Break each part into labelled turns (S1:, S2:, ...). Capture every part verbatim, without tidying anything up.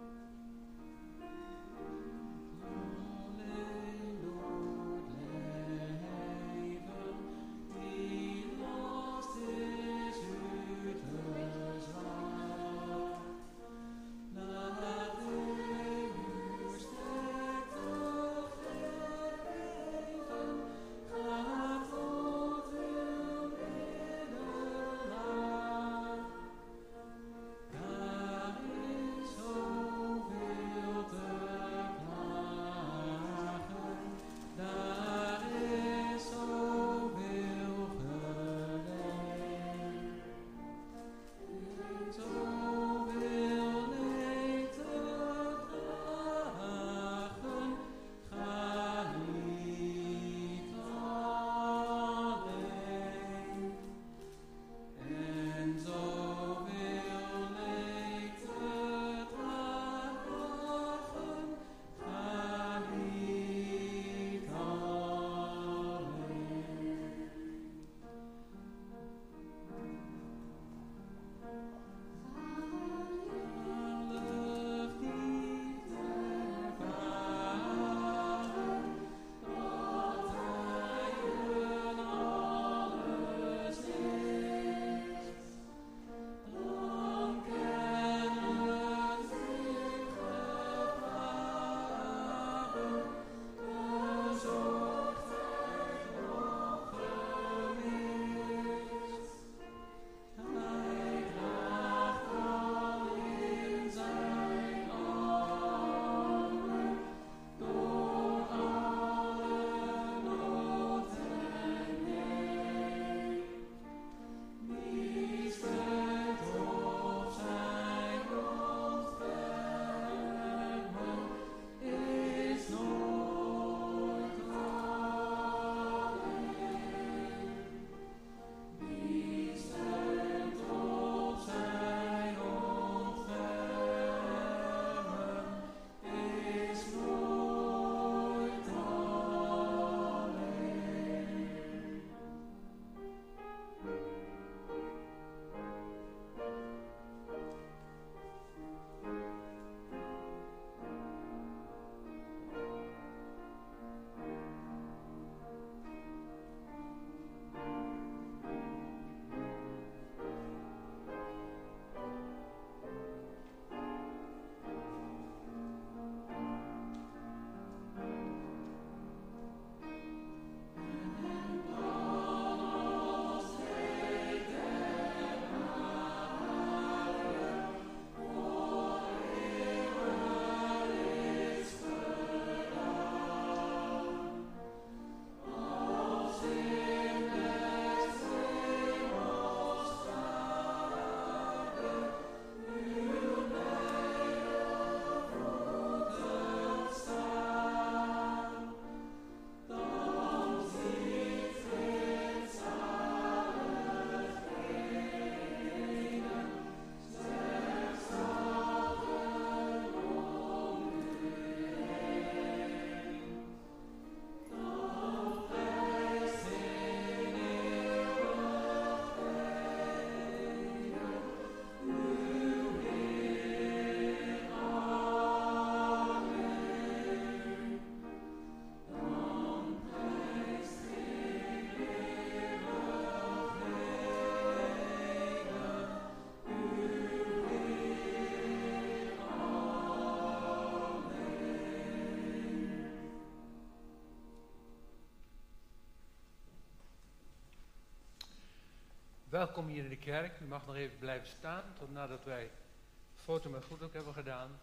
S1: Welkom hier in de kerk. U mag nog even blijven staan tot nadat wij foto met goed ook hebben gedaan.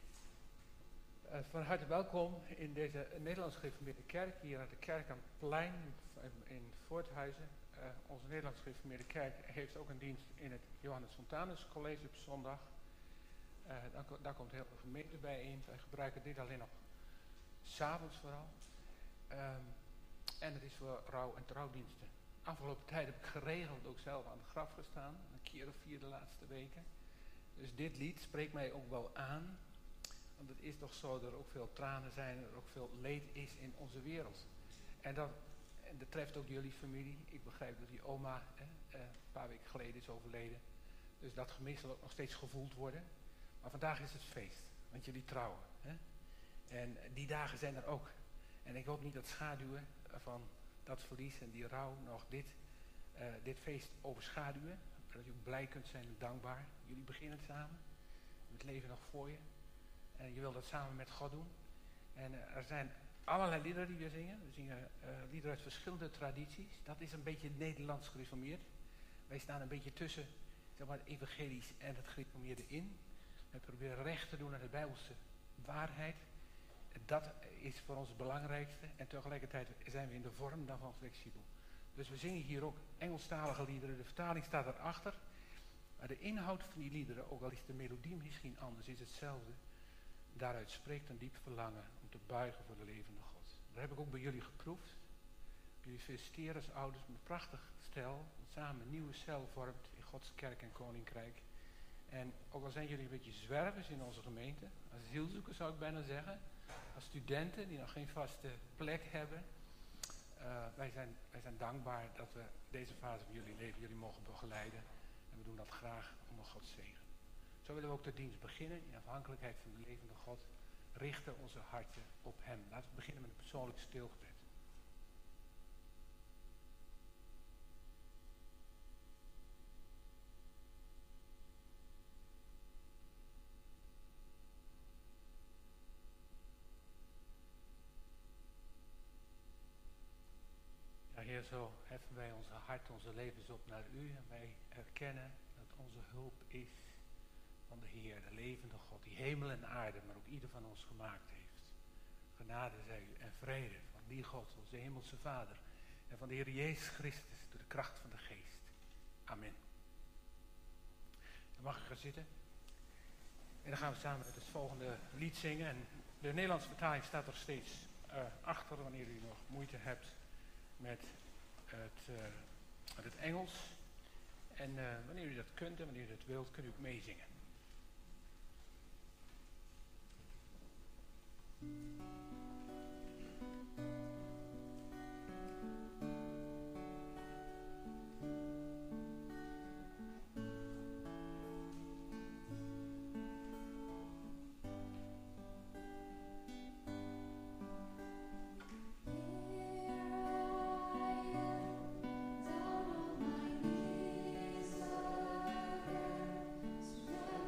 S1: Uh, van harte welkom in deze Nederlands gereformeerde kerk, hier aan de kerk aan het plein in Voorthuizen. Uh, onze Nederlands gereformeerde kerk heeft ook een dienst in het Johannes Fontanus College op zondag. Uh, daar, daar komt heel veel gemeente bijeen. Wij gebruiken dit alleen nog 's avonds vooral. Um, en het is voor rouw- en trouwdiensten. Afgelopen tijd heb ik geregeld ook zelf aan het graf gestaan. Een keer of vier de laatste weken. Dus dit lied spreekt mij ook wel aan. Want het is toch zo dat er ook veel tranen zijn en er ook veel leed is in onze wereld. En dat, en dat treft ook jullie familie. Ik begrijp dat die oma eh, een paar weken geleden is overleden. Dus dat gemis zal ook nog steeds gevoeld worden. Maar vandaag is het feest. want jullie trouwen. Hè? En die dagen zijn er ook. En ik hoop niet dat schaduwen van dat verlies en die rouw nog dit, uh, dit feest overschaduwen. Dat je ook blij kunt zijn en dankbaar. Jullie beginnen samen. Het leven nog voor je. En je wilt dat samen met God doen. En uh, er zijn allerlei liederen die we zingen. We zingen uh, liederen uit verschillende tradities. Dat is een beetje Nederlands gereformeerd. Wij staan een beetje tussen, zeg maar, het evangelisch en het gereformeerde in. We proberen recht te doen aan de Bijbelse waarheid. Dat is voor ons het belangrijkste. En tegelijkertijd zijn we in de vorm daarvan flexibel. Dus we zingen hier ook Engelstalige liederen. De vertaling staat erachter. Maar de inhoud van die liederen, ook al is de melodie misschien anders, is hetzelfde. Daaruit spreekt een diep verlangen om te buigen voor de levende God. Dat heb ik ook bij jullie geproefd. Jullie feliciteren als ouders met een prachtig stel. Dat samen een nieuwe cel vormt in Gods kerk en koninkrijk. En ook al zijn jullie een beetje zwervers in onze gemeente, als asielzoekers zou ik bijna zeggen, als studenten die nog geen vaste plek hebben. Uh, wij, zijn, wij zijn dankbaar dat we deze fase van jullie leven jullie mogen begeleiden. En we doen dat graag onder Gods zegen. Zo willen we ook de dienst beginnen in afhankelijkheid van de levende God. Richten onze harten op Hem. Laten we beginnen met een persoonlijk stilgebed. Ja, Heer, zo heffen wij onze hart, onze levens op naar U. En wij erkennen dat onze hulp is van de Heer, de levende God, die hemel en aarde, maar ook ieder van ons gemaakt heeft. Genade zij u en vrede van die God, onze hemelse Vader, en van de Heer Jezus Christus, door de kracht van de Geest. Amen. Dan mag ik gaan zitten. En dan gaan we samen met het volgende lied zingen. En de Nederlandse vertaling staat er steeds uh, achter, wanneer u nog moeite hebt met het, uh, met het Engels. En uh, wanneer u dat kunt en wanneer u dat wilt, kunt u ook meezingen.
S2: Down on my knees again,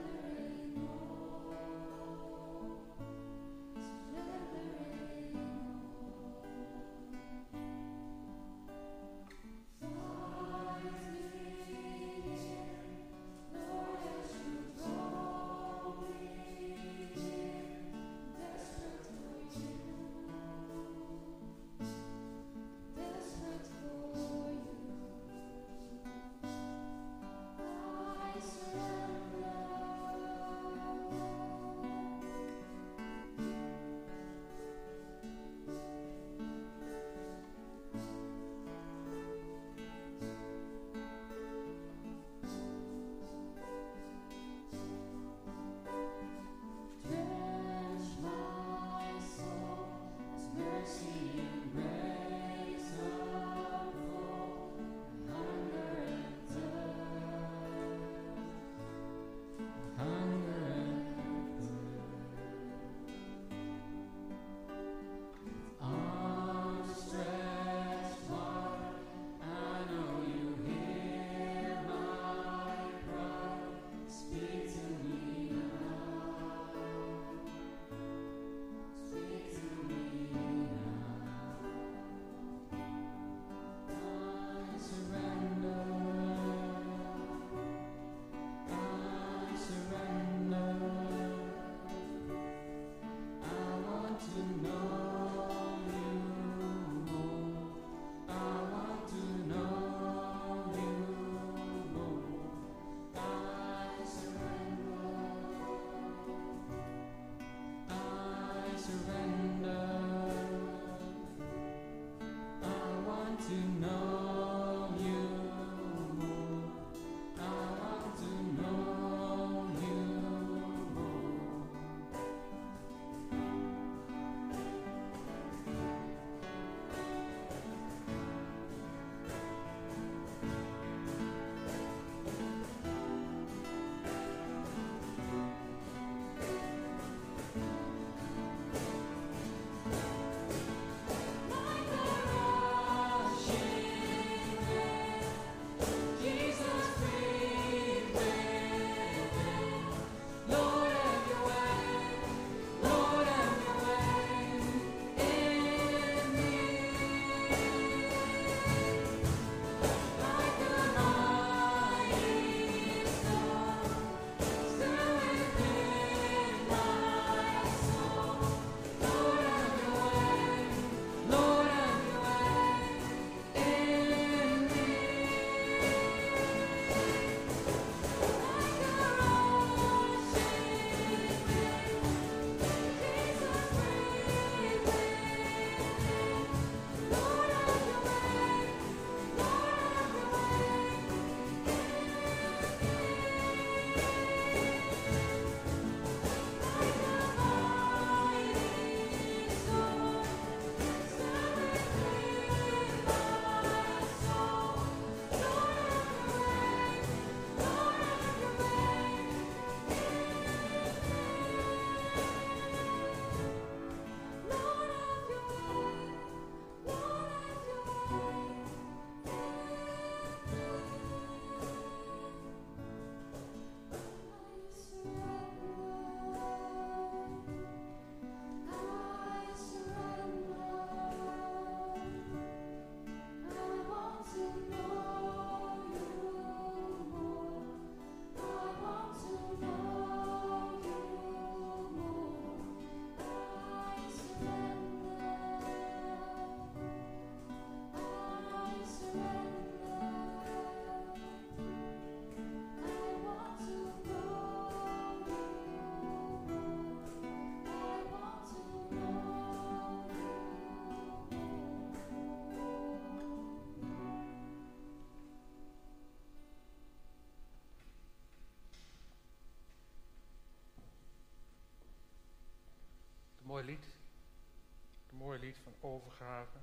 S1: mooi lied. Een mooi lied van overgave.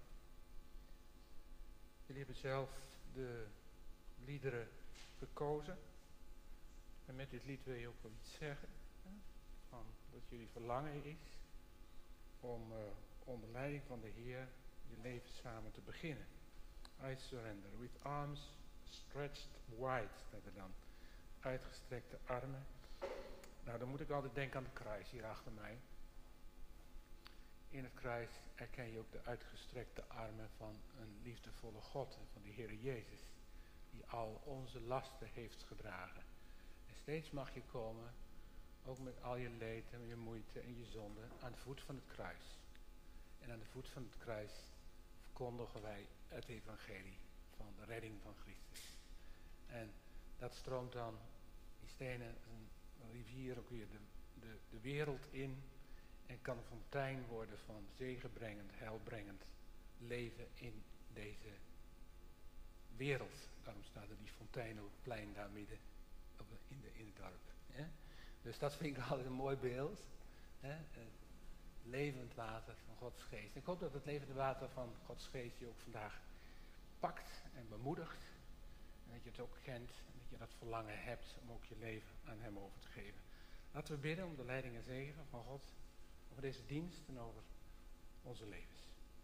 S1: Jullie hebben zelf de liederen gekozen. En met dit lied wil je ook wel iets zeggen. Hè? Van dat jullie verlangen is om uh, onder leiding van de Heer je leven samen te beginnen. I surrender. With arms stretched wide, staat er dan. Uitgestrekte armen. Nou, dan moet ik altijd denken aan het kruis hier achter mij. In het kruis herken je ook de uitgestrekte armen van een liefdevolle God, van de Heer Jezus, die al onze lasten heeft gedragen. En steeds mag je komen, ook met al je leed en je moeite en je zonde, aan de voet van het kruis. En aan de voet van het kruis verkondigen wij het evangelie van de redding van Christus. En dat stroomt dan, die stenen, een rivier ook weer de, de, de wereld in. En kan een fontein worden van zegenbrengend, heilbrengend leven in deze wereld. Daarom staat er die fontein op het plein daar midden op, in, de, in het dorp. Hè? Dus dat vind ik altijd een mooi beeld. Hè? Het levend water van Gods geest. Ik hoop dat het levende water van Gods geest je ook vandaag pakt en bemoedigt. En dat je het ook kent en dat je dat verlangen hebt om ook je leven aan hem over te geven. Laten we bidden om de leiding en zegen van God over deze dienst en over onze levens.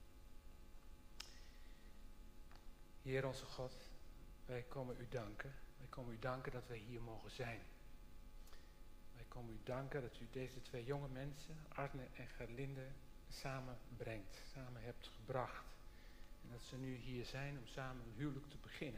S1: Heer onze God, wij komen u danken. Wij komen u danken dat wij hier mogen zijn. Wij komen u danken dat u deze twee jonge mensen, Arne en Gerlinde, samen brengt, samen hebt gebracht. En dat ze nu hier zijn om samen een huwelijk te beginnen.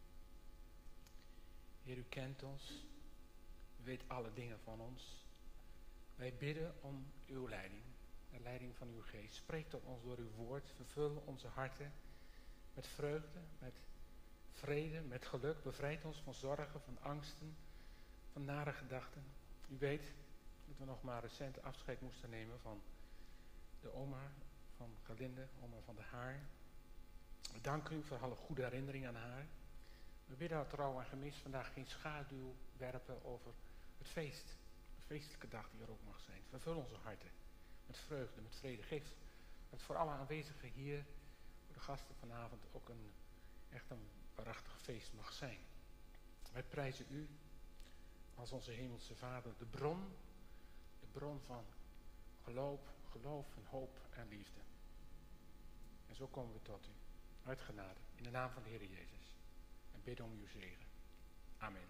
S1: Heer, u kent ons. U weet alle dingen van ons. Wij bidden om uw leiding, de leiding van uw geest. Spreek tot ons door uw woord. Vervul onze harten met vreugde, met vrede, met geluk. Bevrijd ons van zorgen, van angsten, van nare gedachten. U weet dat we nog maar recent afscheid moesten nemen van de oma van Gerlinde, oma van de Haar. We danken u voor alle goede herinneringen aan haar. We bidden haar trouw en gemis vandaag geen schaduw werpen over het feest. De feestelijke dag die er ook mag zijn. Vervul onze harten met vreugde, met vrede. Geef dat voor alle aanwezigen hier, voor de gasten vanavond, ook een echt een waarachtig feest mag zijn. Wij prijzen u als onze hemelse Vader, de bron, de bron van geloof, geloof en hoop en liefde. En zo komen we tot u, uit genade, in de naam van de Heer Jezus. En bidden om uw zegen. Amen.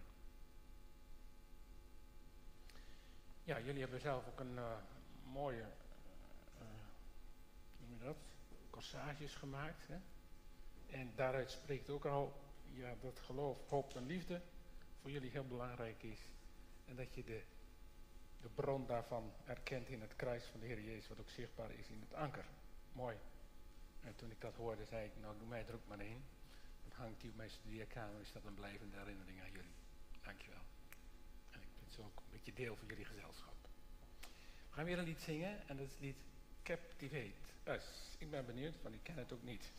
S1: Ja, jullie hebben zelf ook een uh, mooie, uh, hoe noem je dat, corsages gemaakt. Hè? En daaruit spreekt ook al ja, dat geloof, hoop en liefde voor jullie heel belangrijk is. En dat je de, de bron daarvan erkent in het kruis van de Heer Jezus, wat ook zichtbaar is in het anker. Mooi. En toen ik dat hoorde, zei ik, nou doe mij er ook maar in. Dan hangt die op mijn studeerkamer, is dat een blijvende herinnering aan jullie. Dankjewel. En ik vind het ook een beetje deel van jullie gezelschap. We gaan weer een lied zingen en dat is het lied Captivate Us. Ik ben benieuwd, want ik ken het ook niet.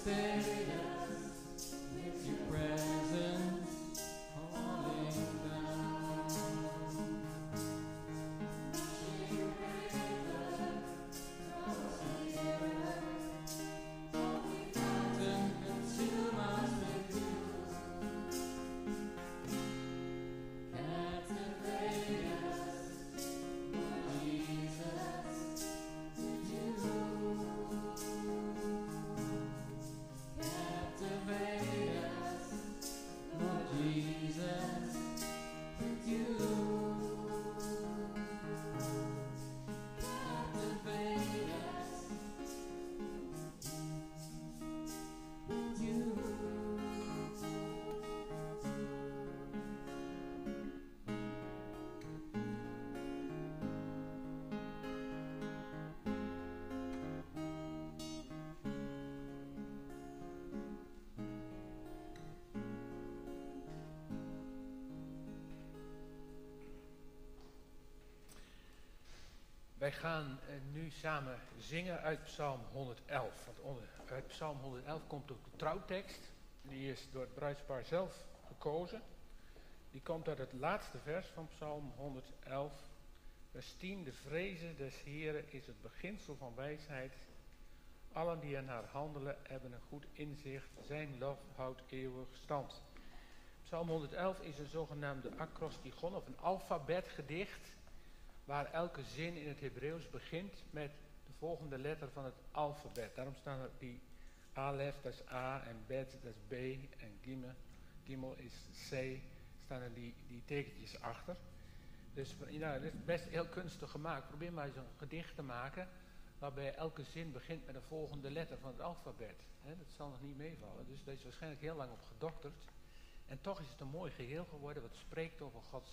S1: Wij gaan uh, nu samen zingen uit Psalm honderd-elf. Want onder, uit Psalm honderd-elf komt ook de trouwtekst. Die is door het bruidspaar zelf gekozen. Die komt uit het laatste vers van Psalm honderd-elf. Vers tien. De vrezen des Heren is het beginsel van wijsheid. Allen die er naar handelen hebben een goed inzicht. Zijn lof houdt eeuwig stand. Psalm honderd-elf is een zogenaamde acrostigon of een alfabetgedicht, waar elke zin in het Hebreeuws begint met de volgende letter van het alfabet. Daarom staan er die alef, dat is A, en bet, dat is B, en gimel, gimel is C, staan er die, die tekentjes achter. Dus nou, het is best heel kunstig gemaakt. Probeer maar eens een gedicht te maken waarbij elke zin begint met de volgende letter van het alfabet. He, dat zal nog niet meevallen, dus daar is waarschijnlijk heel lang op gedokterd. En toch is het een mooi geheel geworden wat spreekt over Gods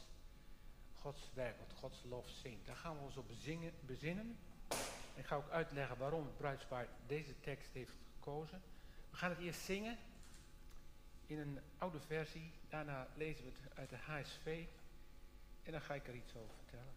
S1: Gods werk, wat Gods lof zingt. Daar gaan we ons op bezingen, bezinnen. Ik ga ook uitleggen waarom het bruidspaar deze tekst heeft gekozen. We gaan het eerst zingen in een oude versie. Daarna lezen we het uit de H S V. En dan ga ik er iets over vertellen.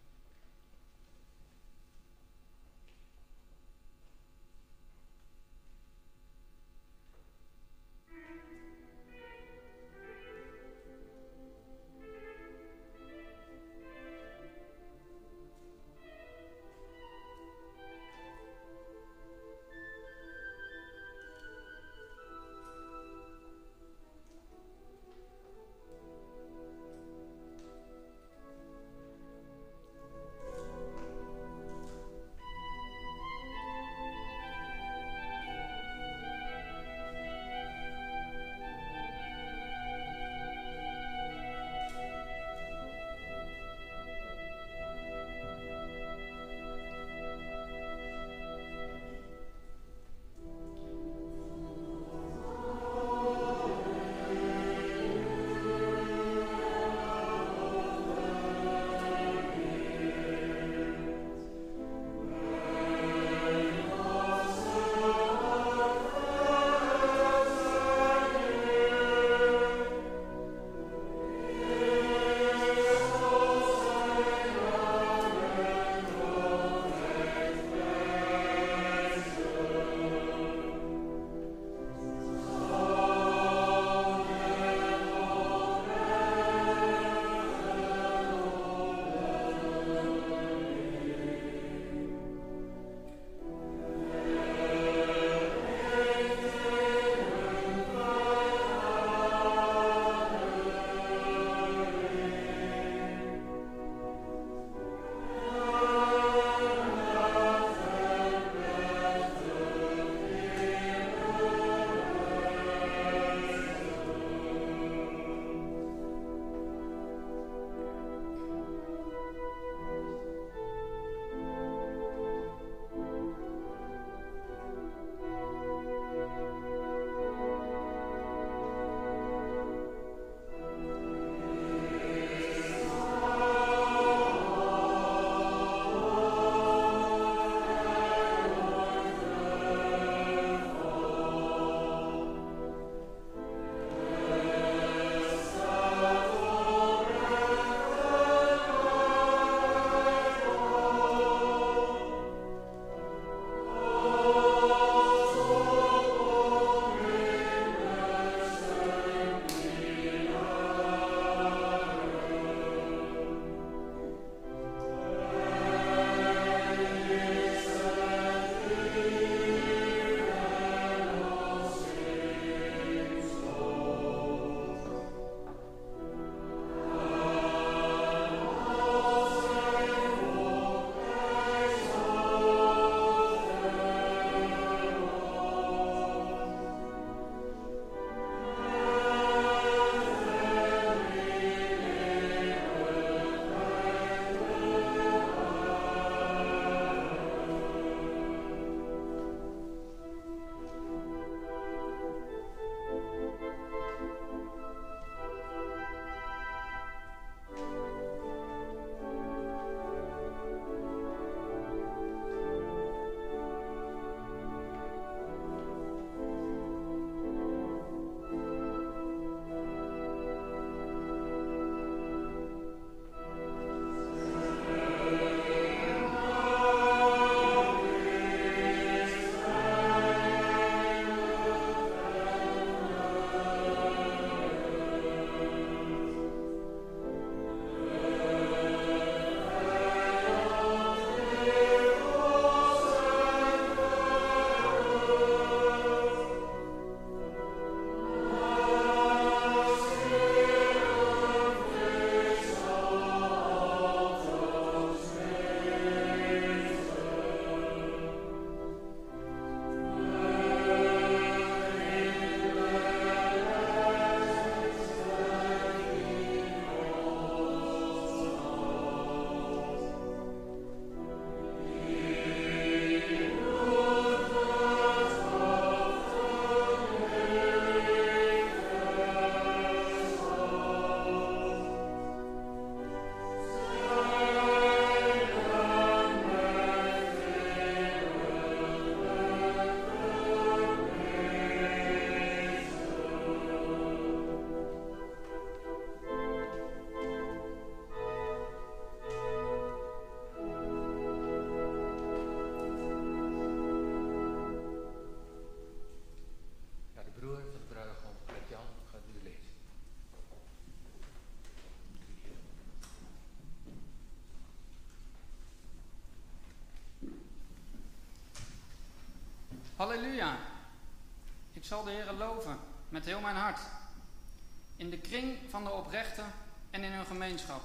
S2: Halleluja! Ik zal de Heere loven met heel mijn hart. In de kring van de oprechten en in hun gemeenschap.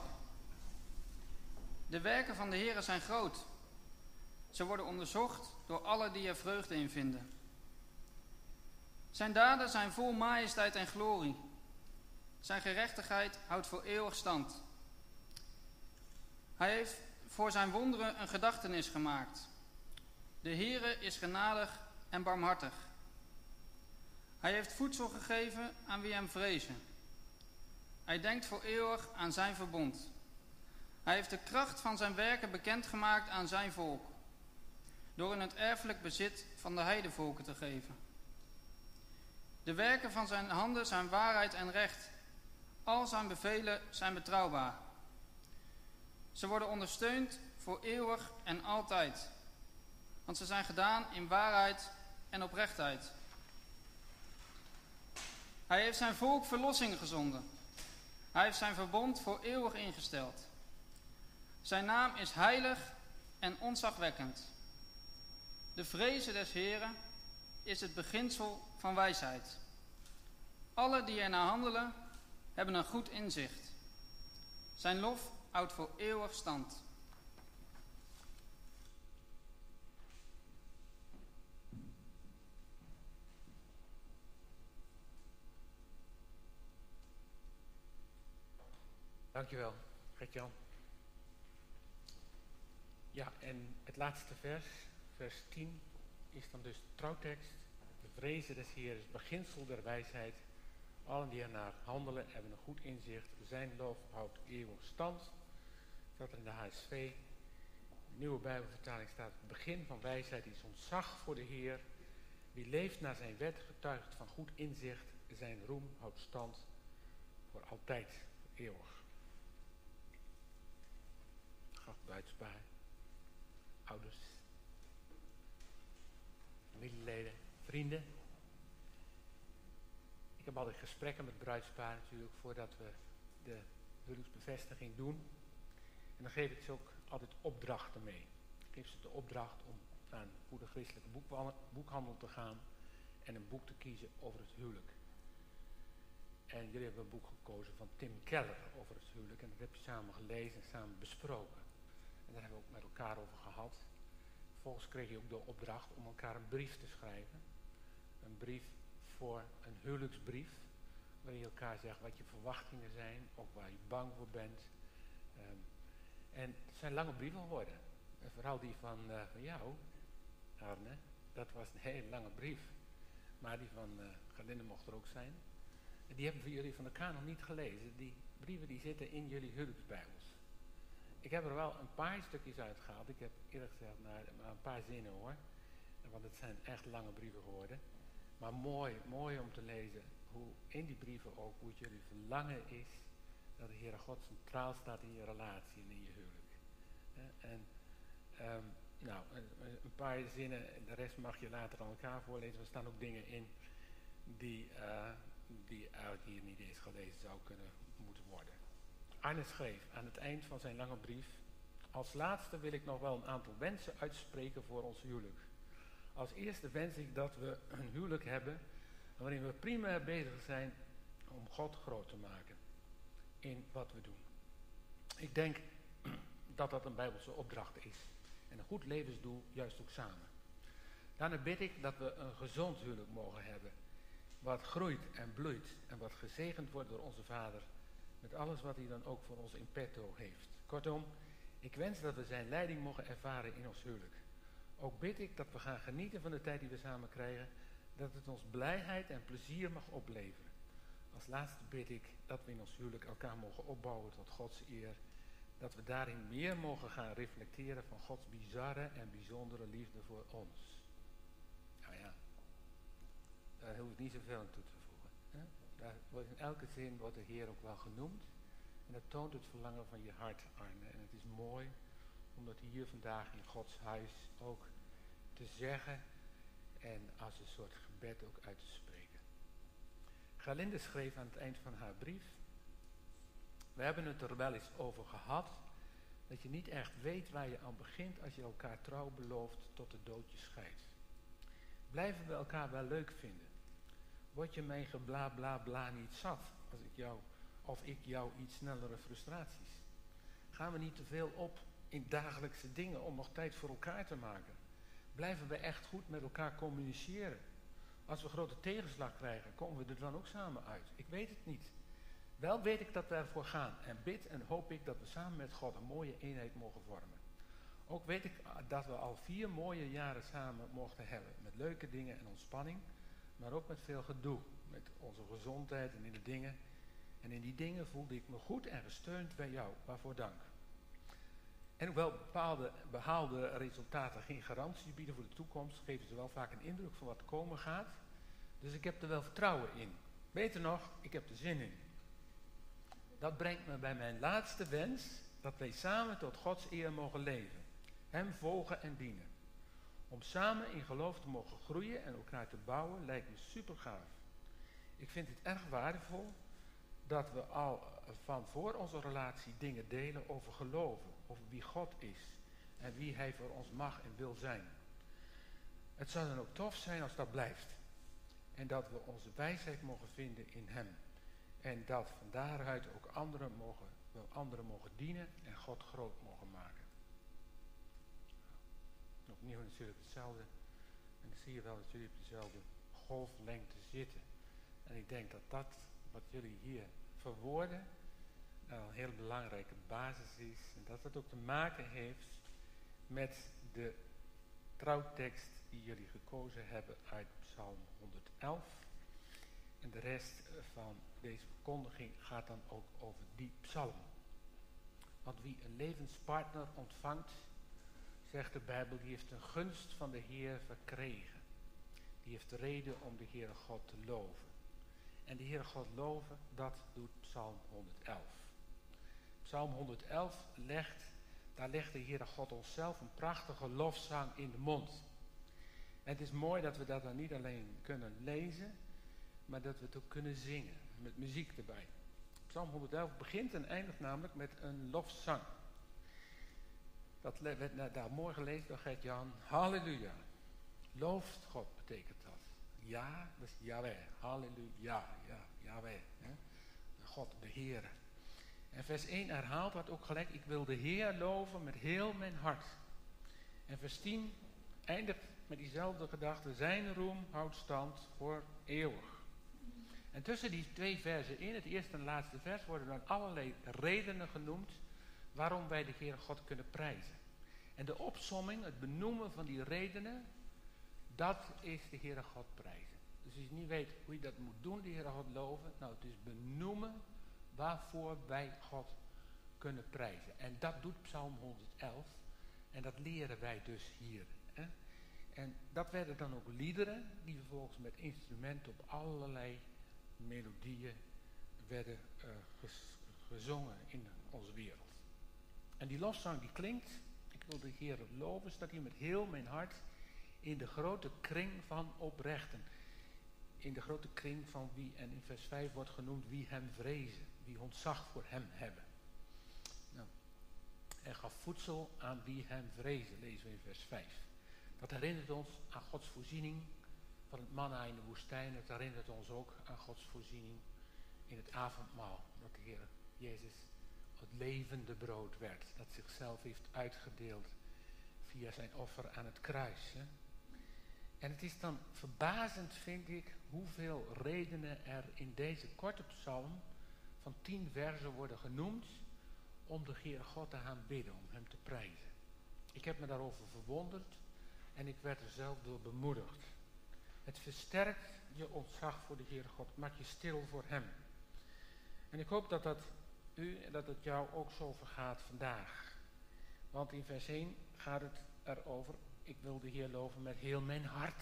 S2: De werken van de Heere zijn groot. Ze worden onderzocht door alle die er vreugde in vinden. Zijn daden zijn vol majesteit en glorie. Zijn gerechtigheid houdt voor eeuwig stand. Hij heeft voor zijn wonderen een gedachtenis gemaakt. De Heere is genadig en barmhartig. Hij heeft voedsel gegeven aan wie hem vrezen. Hij denkt voor eeuwig aan zijn verbond. Hij heeft de kracht van zijn werken bekendgemaakt aan zijn volk, door in het erfelijk bezit van de heidevolken te geven. De werken van zijn handen zijn waarheid en recht. Al zijn bevelen zijn betrouwbaar. Ze worden ondersteund voor eeuwig en altijd, want ze zijn gedaan in waarheid en oprechtheid. Hij heeft zijn volk verlossing gezonden. Hij heeft zijn verbond voor eeuwig ingesteld. Zijn naam is heilig en ontzagwekkend. De vreze des Heeren is het beginsel van wijsheid. Alle die ernaar handelen, hebben een goed inzicht. Zijn lof houdt voor eeuwig stand.
S1: Dankjewel, Gert-Jan. Ja, en het laatste vers, vers tien, is dan dus de trouwtekst. De vrezen des Heeren is beginsel der wijsheid. Allen die ernaar handelen hebben een goed inzicht. Zijn lof houdt eeuwig stand. Dat er in de H S V. De nieuwe Bijbelvertaling staat: het begin van wijsheid is ontzag voor de Heer. Wie leeft naar zijn wet getuigt van goed inzicht. Zijn roem houdt stand voor altijd, voor eeuwig. Bruidspaar, ouders, familieleden, vrienden. Ik heb altijd gesprekken met bruidspaar natuurlijk voordat we de huwelijksbevestiging doen. En dan geef ik ze ook altijd opdrachten mee. Ik geef ze de opdracht om naar een goede christelijke boekhandel te gaan en een boek te kiezen over het huwelijk. En jullie hebben een boek gekozen van Tim Keller over het huwelijk en dat heb je samen gelezen en samen besproken. En daar hebben we ook met elkaar over gehad. Vervolgens kreeg je ook de opdracht om elkaar een brief te schrijven. Een brief voor een huwelijksbrief. Waarin je elkaar zegt wat je verwachtingen zijn. Ook waar je bang voor bent. Um, en het zijn lange brieven geworden. En vooral die van, uh, van jou, Arne. Dat was een hele lange brief. Maar die van uh, Galinde mocht er ook zijn. En die hebben we jullie van elkaar nog niet gelezen. Die brieven die zitten in jullie huwelijksbijbels. Ik heb er wel een paar stukjes uitgehaald. Ik heb eerlijk gezegd maar, maar een paar zinnen hoor. Want het zijn echt lange brieven geworden. Maar mooi, mooi om te lezen hoe in die brieven ook hoe het jullie verlangen is dat de Heere God centraal staat in je relatie en in je huwelijk. En um, nou, een, een paar zinnen, de rest mag je later aan elkaar voorlezen. Er staan ook dingen in die, uh, die eigenlijk hier niet eens gelezen zou kunnen moeten worden. Arne schreef aan het eind van zijn lange brief: als laatste wil ik nog wel een aantal wensen uitspreken voor ons huwelijk. Als eerste wens ik dat we een huwelijk hebben waarin we primair bezig zijn om God groot te maken in wat we doen. Ik denk dat dat een Bijbelse opdracht is en een goed levensdoel juist ook samen. Daarna bid ik dat we een gezond huwelijk mogen hebben, wat groeit en bloeit en wat gezegend wordt door onze Vader met alles wat hij dan ook voor ons in petto heeft. Kortom, ik wens dat we zijn leiding mogen ervaren in ons huwelijk. Ook bid ik dat we gaan genieten van de tijd die we samen krijgen, dat het ons blijheid en plezier mag opleveren. Als laatste bid ik dat we in ons huwelijk elkaar mogen opbouwen tot Gods eer, dat we daarin meer mogen gaan reflecteren van Gods bizarre en bijzondere liefde voor ons. Nou ja, daar hoef ik niet zoveel aan toe te voegen. Hè? Daar wordt in elke zin wordt de Heer ook wel genoemd. En dat toont het verlangen van je hart, Arne. En het is mooi om dat hier vandaag in Gods huis ook te zeggen en als een soort gebed ook uit te spreken. Galinde schreef aan het eind van haar brief: we hebben het er wel eens over gehad dat je niet echt weet waar je aan begint als je elkaar trouw belooft tot de dood je scheidt. Blijven we elkaar wel leuk vinden? Word je mijn gebla bla bla niet zat als ik jou, of ik jou iets snellere frustraties? Gaan we niet te veel op in dagelijkse dingen om nog tijd voor elkaar te maken? Blijven we echt goed met elkaar communiceren? Als we grote tegenslag krijgen, komen we er dan ook samen uit? Ik weet het niet. Wel weet ik dat we ervoor gaan en bid en hoop ik dat we samen met God een mooie eenheid mogen vormen. Ook weet ik dat we al vier mooie jaren samen mochten hebben. Met leuke dingen en ontspanning, maar ook met veel gedoe. Met onze gezondheid en in de dingen. En in die dingen voelde ik me goed en gesteund bij jou. Waarvoor dank. En hoewel bepaalde behaalde resultaten geen garantie bieden voor de toekomst, geven ze wel vaak een indruk van wat komen gaat. Dus ik heb er wel vertrouwen in. Beter nog, ik heb er zin in. Dat brengt me bij mijn laatste wens, dat wij samen tot Gods eer mogen leven. Hem volgen en dienen. Om samen in geloof te mogen groeien en elkaar te bouwen lijkt me super gaaf. Ik vind het erg waardevol dat we al van voor onze relatie dingen delen over geloven, over wie God is en wie Hij voor ons mag en wil zijn. Het zou dan ook tof zijn als dat blijft. En dat we onze wijsheid mogen vinden in Hem. En dat van daaruit ook anderen mogen, we anderen mogen dienen en God groot mogen maken. Opnieuw natuurlijk hetzelfde. En dan zie je wel dat jullie op dezelfde golflengte zitten. En ik denk dat dat wat jullie hier verwoorden nou een heel belangrijke basis is. En dat het ook te maken heeft met de trouwtekst die jullie gekozen hebben uit Psalm honderdelf. En de rest van deze verkondiging gaat dan ook over die psalm. Want wie een levenspartner ontvangt, zegt de Bijbel, die heeft een gunst van de Heer verkregen. Die heeft reden om de Heere God te loven. En de Heere God loven, dat doet Psalm honderdelf. Psalm honderdelf legt, daar legt de Heere God onszelf een prachtige lofzang in de mond. En het is mooi dat we dat dan niet alleen kunnen lezen, maar dat we het ook kunnen zingen, met muziek erbij. Psalm honderdelf begint en eindigt namelijk met een lofzang. Dat werd daar mooi gelezen door Gert-Jan. Halleluja. Looft God betekent dat. Ja, dat is Yahweh. Halleluja. Ja, Yahweh. Hè? God, de Heer. En vers één herhaalt dat ook gelijk. Ik wil de Heer loven met heel mijn hart. En vers tien eindigt met diezelfde gedachte. Zijn roem houdt stand voor eeuwig. En tussen die twee versen in, het eerste en laatste vers, worden dan allerlei redenen genoemd waarom wij de Heere God kunnen prijzen. En de opsomming, het benoemen van die redenen, dat is de Heere God prijzen. Dus als je niet weet hoe je dat moet doen, de Heere God loven, nou het is benoemen waarvoor wij God kunnen prijzen. En dat doet Psalm honderdelf en dat leren wij dus hier. Hè? En dat werden dan ook liederen die vervolgens met instrumenten op allerlei melodieën werden uh, ges, gezongen in onze wereld. En die lofzang die klinkt, ik wil de Heer loven, staat hier met heel mijn hart in de grote kring van oprechten. In de grote kring van wie, en in vers vijf wordt genoemd, wie hem vrezen, wie ontzag voor hem hebben. Nou, hij gaf voedsel aan wie hem vrezen, lezen we in vers vijf. Dat herinnert ons aan Gods voorziening van het manna in de woestijn. Het herinnert ons ook aan Gods voorziening in het avondmaal. Dat de Heer Jezus het levende brood werd. Dat zichzelf heeft uitgedeeld via zijn offer aan het kruis. Hè? En het is dan verbazend, vind ik, hoeveel redenen er in deze korte psalm van tien versen worden genoemd om de Heere God te gaan bidden, om hem te prijzen. Ik heb me daarover verwonderd en ik werd er zelf door bemoedigd. Het versterkt je ontzag voor de Heere God, het maakt je stil voor hem. En ik hoop dat dat u en dat het jou ook zo vergaat vandaag. Want in vers één gaat het erover, ik wil de Heer loven met heel mijn hart.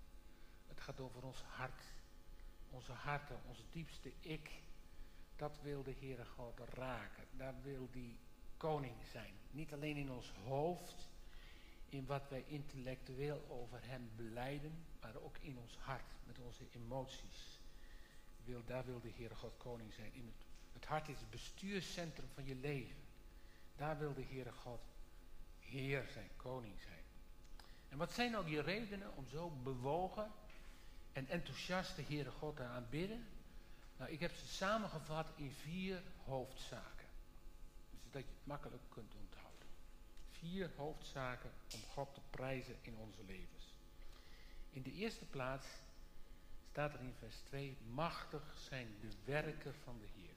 S1: Het gaat over ons hart. Onze harten, ons diepste ik. Dat wil de Heere God raken. Daar wil die koning zijn. Niet alleen in ons hoofd, in wat wij intellectueel over hem belijden, maar ook in ons hart, met onze emoties. Wil, daar wil de Heere God koning zijn. In het, het hart is het bestuurscentrum van je leven. Daar wil de Heere God Heer zijn, koning zijn. En wat zijn nou die redenen om zo bewogen en enthousiast de Heere God te aanbidden? Nou, ik heb ze samengevat in vier hoofdzaken. Dus dat je het makkelijk kunt onthouden. Vier hoofdzaken om God te prijzen in onze levens. In de eerste plaats staat er in vers twee, machtig zijn de werken van de Heer.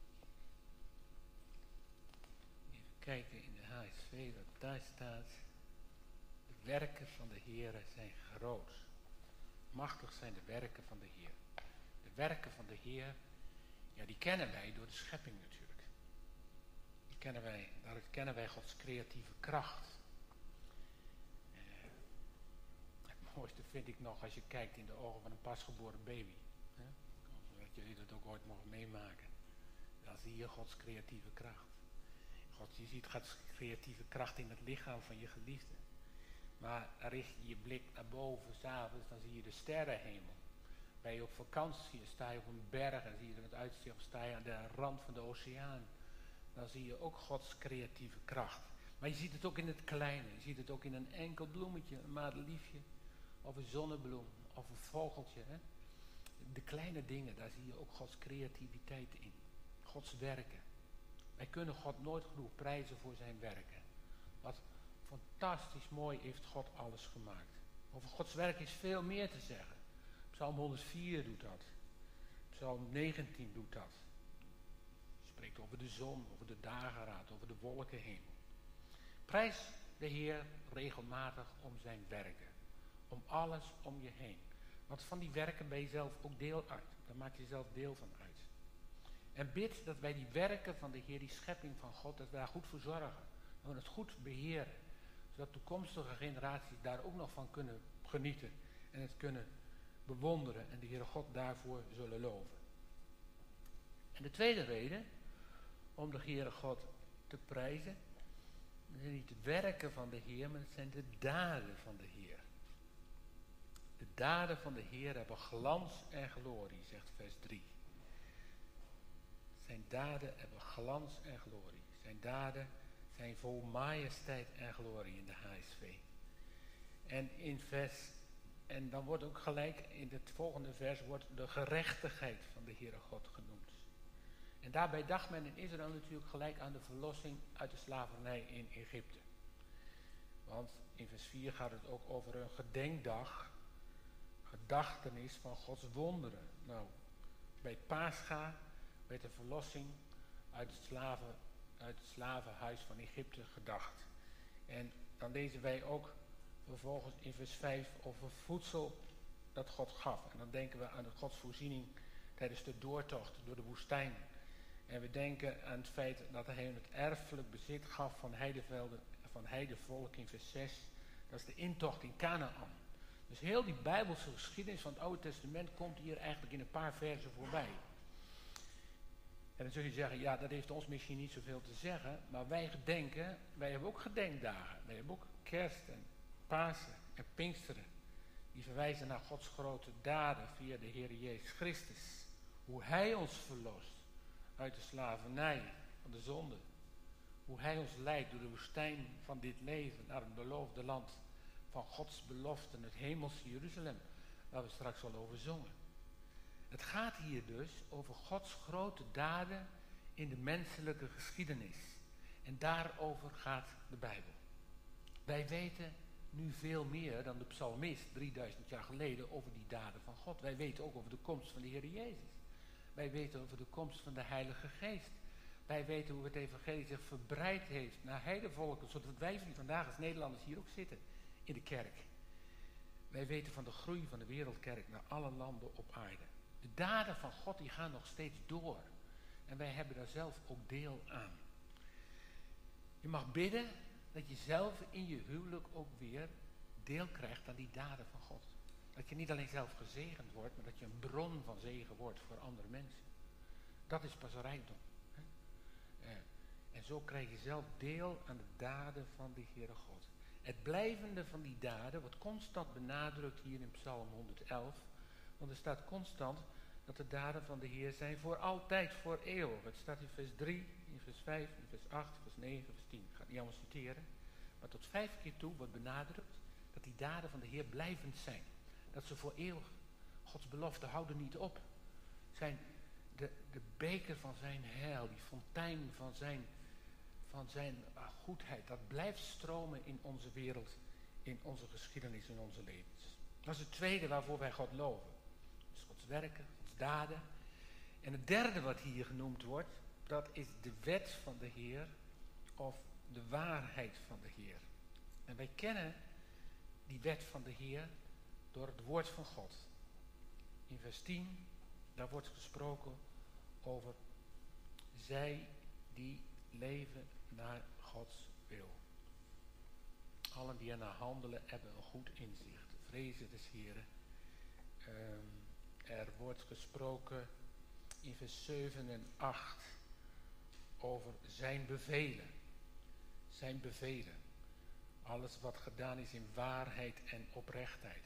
S1: Even kijken in de H S V wat daar staat. De werken van de Heer zijn groot. Machtig zijn de werken van de Heer. De werken van de Heer, ja, die kennen wij door de schepping natuurlijk. Die kennen wij, daaruit kennen wij Gods creatieve kracht. Eh, het mooiste vind ik nog als je kijkt in de ogen van een pasgeboren baby. Hè? Dat jullie dat ook ooit mogen meemaken. Dan zie je Gods creatieve kracht. God, je ziet Gods creatieve kracht in het lichaam van je geliefde. Maar richt je je blik naar boven, 's avonds, dan zie je de sterrenhemel. Ben je op vakantie, sta je op een berg en zie je er het uitzicht, of sta je aan de rand van de oceaan. Dan zie je ook Gods creatieve kracht. Maar je ziet het ook in het kleine. Je ziet het ook in een enkel bloemetje, een madeliefje, of een zonnebloem, of een vogeltje. Hè? De kleine dingen, daar zie je ook Gods creativiteit in. Gods werken. Wij kunnen God nooit genoeg prijzen voor zijn werken. Wat fantastisch mooi heeft God alles gemaakt. Over Gods werk is veel meer te zeggen. Psalm honderdvier doet dat. Psalm negentien doet dat. Je spreekt over de zon, over de dageraad, over de wolkenhemel. Prijs de Heer regelmatig om zijn werken. Om alles om je heen. Want van die werken ben je zelf ook deel uit. Daar maak je zelf deel van uit. En bid dat wij die werken van de Heer, die schepping van God, dat we daar goed voor zorgen. Dat we het goed beheren. Zodat toekomstige generaties daar ook nog van kunnen genieten. En het kunnen bewonderen en de Heere God daarvoor zullen loven. En de tweede reden om de Heere God te prijzen, dat zijn niet de werken van de Heer, maar het zijn de daden van de Heer. De daden van de Heer hebben glans en glorie, zegt vers drie. Zijn daden hebben glans en glorie. Zijn daden zijn vol majesteit en glorie in de H S V. En in vers En dan wordt ook gelijk in het volgende vers wordt de gerechtigheid van de Heere God genoemd. En daarbij dacht men in Israël natuurlijk gelijk aan de verlossing uit de slavernij in Egypte. Want in vers vier gaat het ook over een gedenkdag, gedachtenis van Gods wonderen. Nou, bij Pascha werd de verlossing uit het, slaven, uit het slavenhuis van Egypte gedacht. En dan lezen wij ook vervolgens in vers vijf over voedsel dat God gaf. En dan denken we aan de Gods voorziening tijdens de doortocht door de woestijn. En we denken aan het feit dat hij het erfelijk bezit gaf van heidevelden, van heidevolk in vers zes. Dat is de intocht in Canaan. Dus heel die Bijbelse geschiedenis van het Oude Testament komt hier eigenlijk in een paar versen voorbij. En dan zul je zeggen, ja, dat heeft ons misschien niet zoveel te zeggen. Maar wij gedenken, wij hebben ook gedenkdagen. Wij hebben ook kerst en Pasen en Pinksteren. Die verwijzen naar Gods grote daden via de Heer Jezus Christus. Hoe Hij ons verlost uit de slavernij van de zonde. Hoe Hij ons leidt door de woestijn van dit leven naar het beloofde land van Gods beloften, het hemelse Jeruzalem, waar we straks al over zongen. Het gaat hier dus over Gods grote daden in de menselijke geschiedenis. En daarover gaat de Bijbel. Wij weten nu veel meer dan de psalmist drieduizend jaar geleden over die daden van God. Wij weten ook over de komst van de Heer Jezus. Wij weten over de komst van de Heilige Geest. Wij weten hoe het evangelie zich verbreid heeft naar heidevolken, zodat wij vandaag als Nederlanders hier ook zitten in de kerk. Wij weten van de groei van de wereldkerk naar alle landen op aarde. De daden van God die gaan nog steeds door. En wij hebben daar zelf ook deel aan. Je mag bidden dat je zelf in je huwelijk ook weer deel krijgt aan die daden van God. Dat je niet alleen zelf gezegend wordt, maar dat je een bron van zegen wordt voor andere mensen. Dat is pas rijkdom. Hè? Eh, en zo krijg je zelf deel aan de daden van de Heere God. Het blijvende van die daden wordt constant benadrukt hier in Psalm honderd-elf. Want er staat constant dat de daden van de Heer zijn voor altijd, voor eeuwig. Het staat in vers drie, in vers vijf, in vers acht, vers negen, vers tien. Ik ga het niet allemaal citeren. Maar tot vijf keer toe wordt benadrukt dat Dat die daden van de Heer blijvend zijn. Dat ze voor eeuwig, Gods beloften houden niet op. Zijn de, de beker van zijn heil, die fontein van zijn, van zijn uh, goedheid, dat blijft stromen in onze wereld, in onze geschiedenis, in onze levens. Dat is het tweede waarvoor wij God loven. Dus Gods werken, Gods daden. En het derde wat hier genoemd wordt, dat is de wet van de Heer of de waarheid van de Heer. En wij kennen die wet van de Heer door het woord van God. In vers tien, daar wordt gesproken over zij die leven naar Gods wil. Allen die ernaar handelen hebben een goed inzicht. Vrezen des Heren. Um, er wordt gesproken in vers zeven en acht over zijn bevelen. Zijn bevelen. Alles wat gedaan is in waarheid en oprechtheid.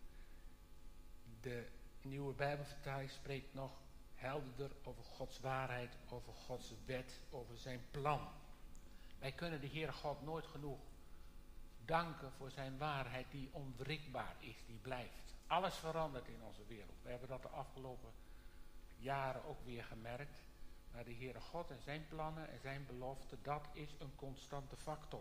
S1: De nieuwe Bijbelvertaling spreekt nog helderder over Gods waarheid, over Gods wet, over zijn plan. Wij kunnen de Heere God nooit genoeg danken voor zijn waarheid die onwrikbaar is, die blijft. Alles verandert in onze wereld. We hebben dat de afgelopen jaren ook weer gemerkt. Maar de Heere God en zijn plannen en zijn beloften, dat is een constante factor.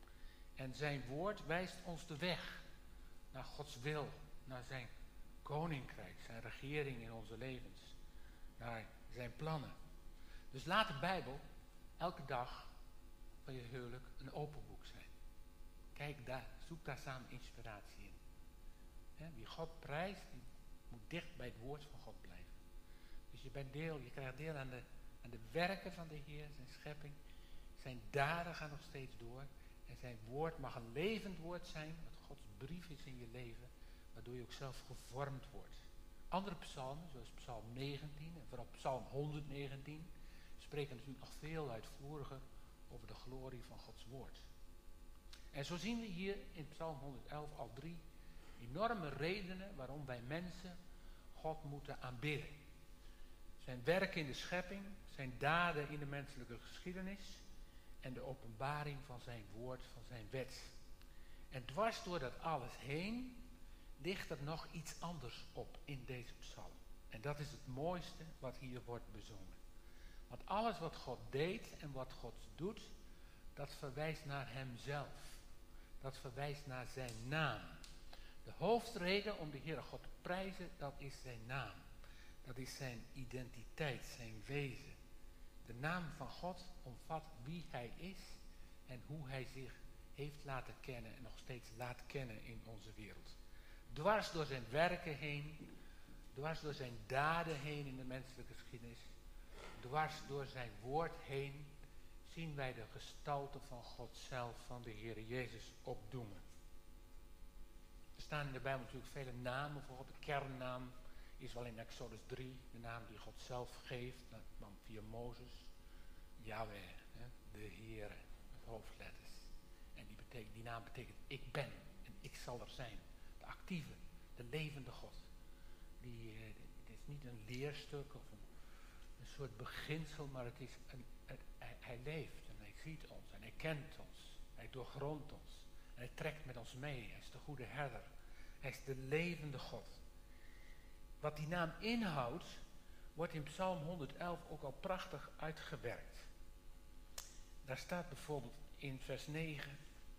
S1: En zijn woord wijst ons de weg naar Gods wil, naar zijn koninkrijk, zijn regering in onze levens, naar zijn plannen. Dus laat de Bijbel elke dag van je huwelijk een open boek zijn. Kijk daar, zoek daar samen inspiratie in. He, wie God prijst, die moet dicht bij het woord van God blijven. Dus je bent deel, je krijgt deel aan de, aan de werken van de Heer, zijn schepping. Zijn daden gaan nog steeds door. En zijn woord mag een levend woord zijn, wat Gods brief is in je leven, waardoor je ook zelf gevormd wordt. Andere psalmen, zoals psalm negentien en vooral psalm honderdnegentien, spreken natuurlijk nog veel uitvoeriger over de glorie van Gods woord. En zo zien we hier in psalm honderdelf al drie enorme redenen waarom wij mensen God moeten aanbidden. Zijn werk in de schepping, zijn daden in de menselijke geschiedenis en de openbaring van zijn woord, van zijn wet. En dwars door dat alles heen ligt er nog iets anders op in deze psalm. En dat is het mooiste wat hier wordt bezongen. Want alles wat God deed en wat God doet, dat verwijst naar hemzelf. Dat verwijst naar zijn naam. De hoofdreden om de Heere God te prijzen, dat is zijn naam. Dat is zijn identiteit, zijn wezen. De naam van God omvat wie hij is en hoe hij zich heeft laten kennen en nog steeds laat kennen in onze wereld. Dwars door zijn werken heen, dwars door zijn daden heen in de menselijke geschiedenis, dwars door zijn woord heen, zien wij de gestalte van God zelf, van de Heer Jezus opdoemen. Er staan in de Bijbel natuurlijk vele namen voor God. De kernnaam is wel in Exodus drie, de naam die God zelf geeft, dan via Mozes. Yahweh, de Heer, met hoofdletters. En die, betekent, die naam betekent ik ben en ik zal er zijn. De actieve, de levende God. Die, uh, het is niet een leerstuk of een, een soort beginsel, maar het is een, het, hij, hij leeft en hij ziet ons en hij kent ons. Hij doorgrondt ons en hij trekt met ons mee. Hij is de goede herder. Hij is de levende God. Wat die naam inhoudt, wordt in Psalm honderdelf ook al prachtig uitgewerkt. Daar staat bijvoorbeeld in vers negen.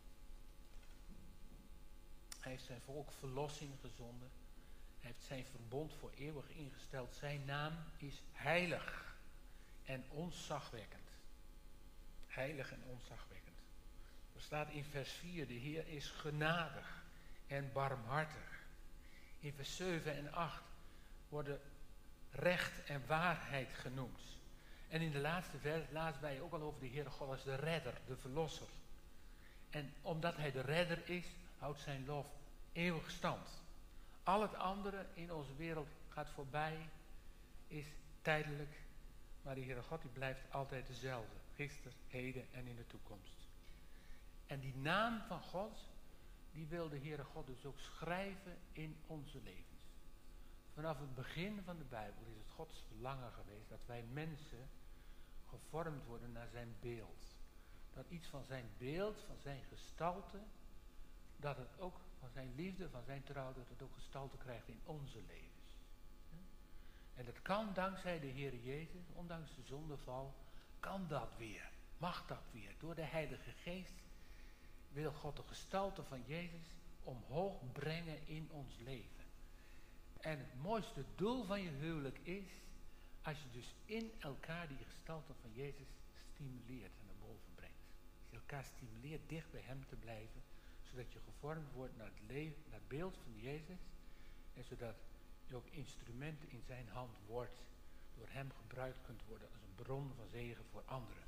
S1: Hij heeft zijn volk verlossing gezonden. Hij heeft zijn verbond voor eeuwig ingesteld. Zijn naam is heilig en ontzagwekkend. Heilig en ontzagwekkend. Er staat in vers vier, de Heer is genadig en barmhartig. In vers zeven en acht worden recht en waarheid genoemd. En in de laatste vers lazen wij ook al over de Heere God als de redder, de verlosser. En omdat hij de redder is, houdt zijn lof eeuwig stand. Al het andere in onze wereld gaat voorbij, is tijdelijk, maar de Heere God die blijft altijd dezelfde. Gisteren, heden en in de toekomst. En die naam van God, die wil de Heere God dus ook schrijven in onze levens. Vanaf het begin van de Bijbel is het Gods verlangen geweest dat wij mensen gevormd worden naar zijn beeld. Dat iets van zijn beeld, van zijn gestalte, dat het ook van zijn liefde, van zijn trouw, dat het ook gestalte krijgt in onze levens. En dat kan dankzij de Heer Jezus, ondanks de zondeval, kan dat weer. Mag dat weer. Door de Heilige Geest wil God de gestalte van Jezus omhoog brengen in ons leven. En het mooiste doel van je huwelijk is, als je dus in elkaar die gestalte van Jezus stimuleert en naar boven brengt. Als je elkaar stimuleert dicht bij hem te blijven, zodat je gevormd wordt naar het, leven, naar het beeld van Jezus. En zodat je ook instrument in zijn hand wordt, door hem gebruikt kunt worden als een bron van zegen voor anderen.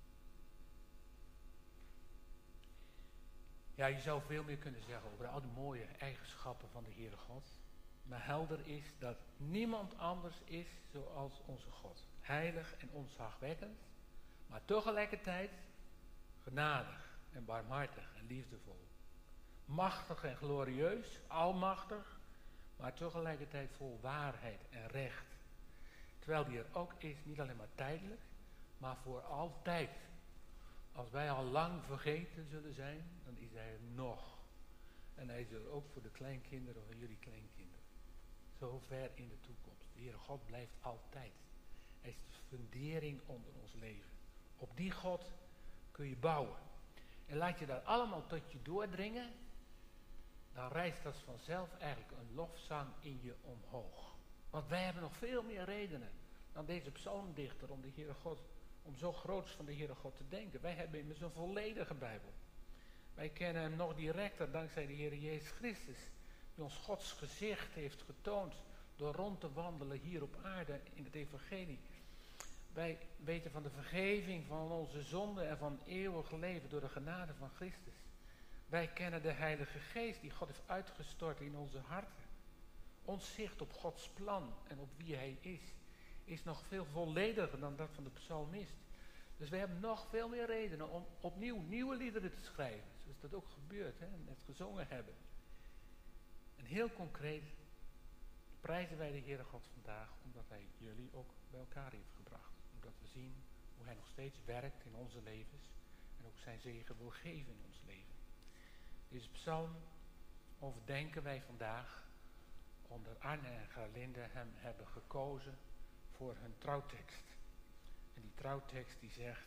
S1: Ja, je zou veel meer kunnen zeggen over al die mooie eigenschappen van de Heere God. Maar helder is dat niemand anders is zoals onze God. Heilig en ontzagwekkend, maar tegelijkertijd genadig en barmhartig en liefdevol. Machtig en glorieus, almachtig, maar tegelijkertijd vol waarheid en recht. Terwijl die er ook is, niet alleen maar tijdelijk, maar voor altijd. Als wij al lang vergeten zullen zijn, dan is hij er nog. En hij is er ook voor de kleinkinderen van jullie kleinkinderen. Zo ver in de toekomst. De Heere God blijft altijd. Hij is de fundering onder ons leven. Op die God kun je bouwen. En laat je dat allemaal tot je doordringen, dan rijst dat vanzelf eigenlijk een lofzang in je omhoog. Want wij hebben nog veel meer redenen dan deze psalmdichter om de Heere God, om zo groots van de Heere God te denken. Wij hebben immers een volledige Bijbel. Wij kennen hem nog directer dankzij de Heere Jezus Christus, die ons Gods gezicht heeft getoond door rond te wandelen hier op aarde in het evangelie. Wij weten van de vergeving van onze zonden en van eeuwig leven door de genade van Christus. Wij kennen de Heilige Geest die God heeft uitgestort in onze harten. Ons zicht op Gods plan en op wie hij is, is nog veel vollediger dan dat van de psalmist. Dus we hebben nog veel meer redenen om opnieuw nieuwe liederen te schrijven. Zoals dat ook gebeurt, hè, en net gezongen hebben. En heel concreet prijzen wij de Heere God vandaag, omdat hij jullie ook bij elkaar heeft gebracht. Omdat we zien hoe hij nog steeds werkt in onze levens en ook zijn zegen wil geven in ons leven. Deze psalm overdenken wij vandaag, omdat Arne en Gerlinde hem hebben gekozen voor hun trouwtekst. En die trouwtekst die zegt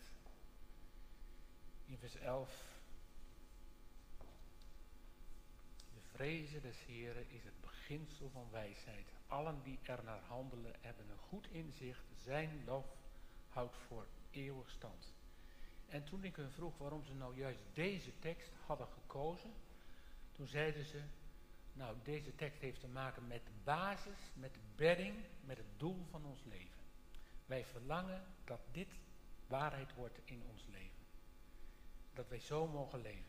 S1: in vers elf: de vreze des Heeren is het beginsel van wijsheid. Allen die er naar handelen hebben een goed inzicht. Zijn lof houdt voor eeuwig stand. En toen ik hun vroeg waarom ze nou juist deze tekst hadden gekozen, toen zeiden ze, nou, deze tekst heeft te maken met de basis, met de bedding, met het doel van ons leven. Wij verlangen dat dit waarheid wordt in ons leven. Dat wij zo mogen leven.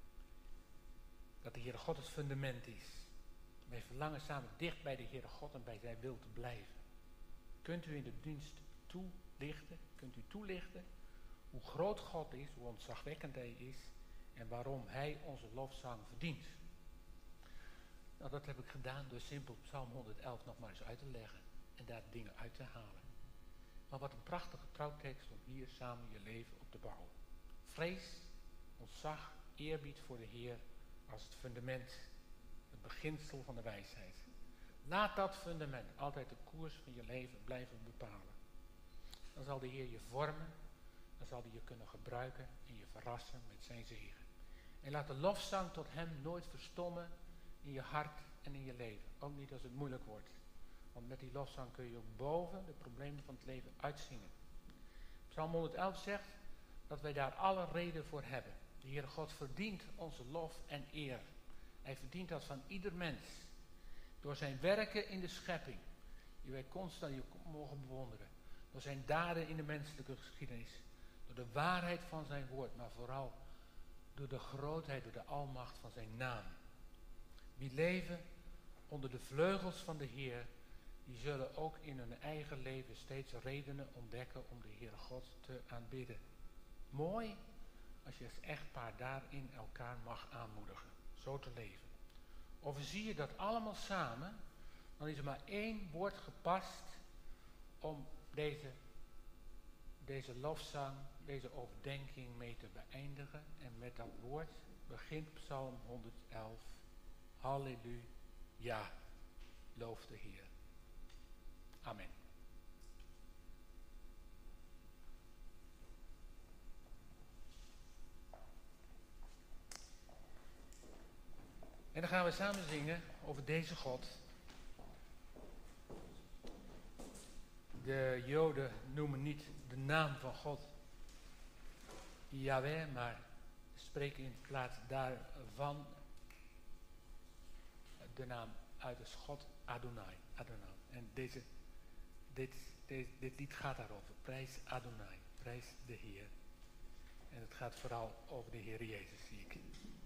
S1: Dat de Heere God het fundament is. Wij verlangen samen dicht bij de Heere God en bij zijn wil te blijven. Kunt u in de dienst toelichten, kunt u toelichten hoe groot God is, hoe ontzagwekkend hij is en waarom hij onze lofzang verdient. Nou, dat heb ik gedaan door simpel Psalm honderd-elf nog maar eens uit te leggen en daar dingen uit te halen. Maar wat een prachtige trouwtekst om hier samen je leven op te bouwen. Vrees, ontzag, eerbied voor de Heer als het fundament, het beginsel van de wijsheid. Laat dat fundament altijd de koers van je leven blijven bepalen. Dan zal de Heer je vormen, dan zal hij je kunnen gebruiken en je verrassen met zijn zegen. En laat de lofzang tot hem nooit verstommen in je hart en in je leven. Ook niet als het moeilijk wordt. Want met die lofzang kun je ook boven de problemen van het leven uitzingen. Psalm honderd-elf zegt dat wij daar alle reden voor hebben. De Heere God verdient onze lof en eer. Hij verdient dat van ieder mens. Door zijn werken in de schepping, die wij constant mogen bewonderen. Door zijn daden in de menselijke geschiedenis. Door de waarheid van zijn woord, maar vooral door de grootheid, door de almacht van zijn naam. Wie leven onder de vleugels van de Heer, die zullen ook in hun eigen leven steeds redenen ontdekken om de Heere God te aanbidden. Mooi als je als echtpaar daarin elkaar mag aanmoedigen, zo te leven. Of zie je dat allemaal samen, dan is er maar één woord gepast om deze, deze lofzang, deze overdenking mee te beëindigen. En met dat woord begint Psalm honderd-elf. Halleluja. Loof de Heer. Amen. En dan gaan we samen zingen over deze God. De Joden noemen niet de naam van God Yahweh, maar spreken in plaats daarvan de naam uit als God Adonai. Adonai. En deze, dit, dit, dit lied gaat daarover. Prijs Adonai. Prijs de Heer. En het gaat vooral over de Heer Jezus, zie ik.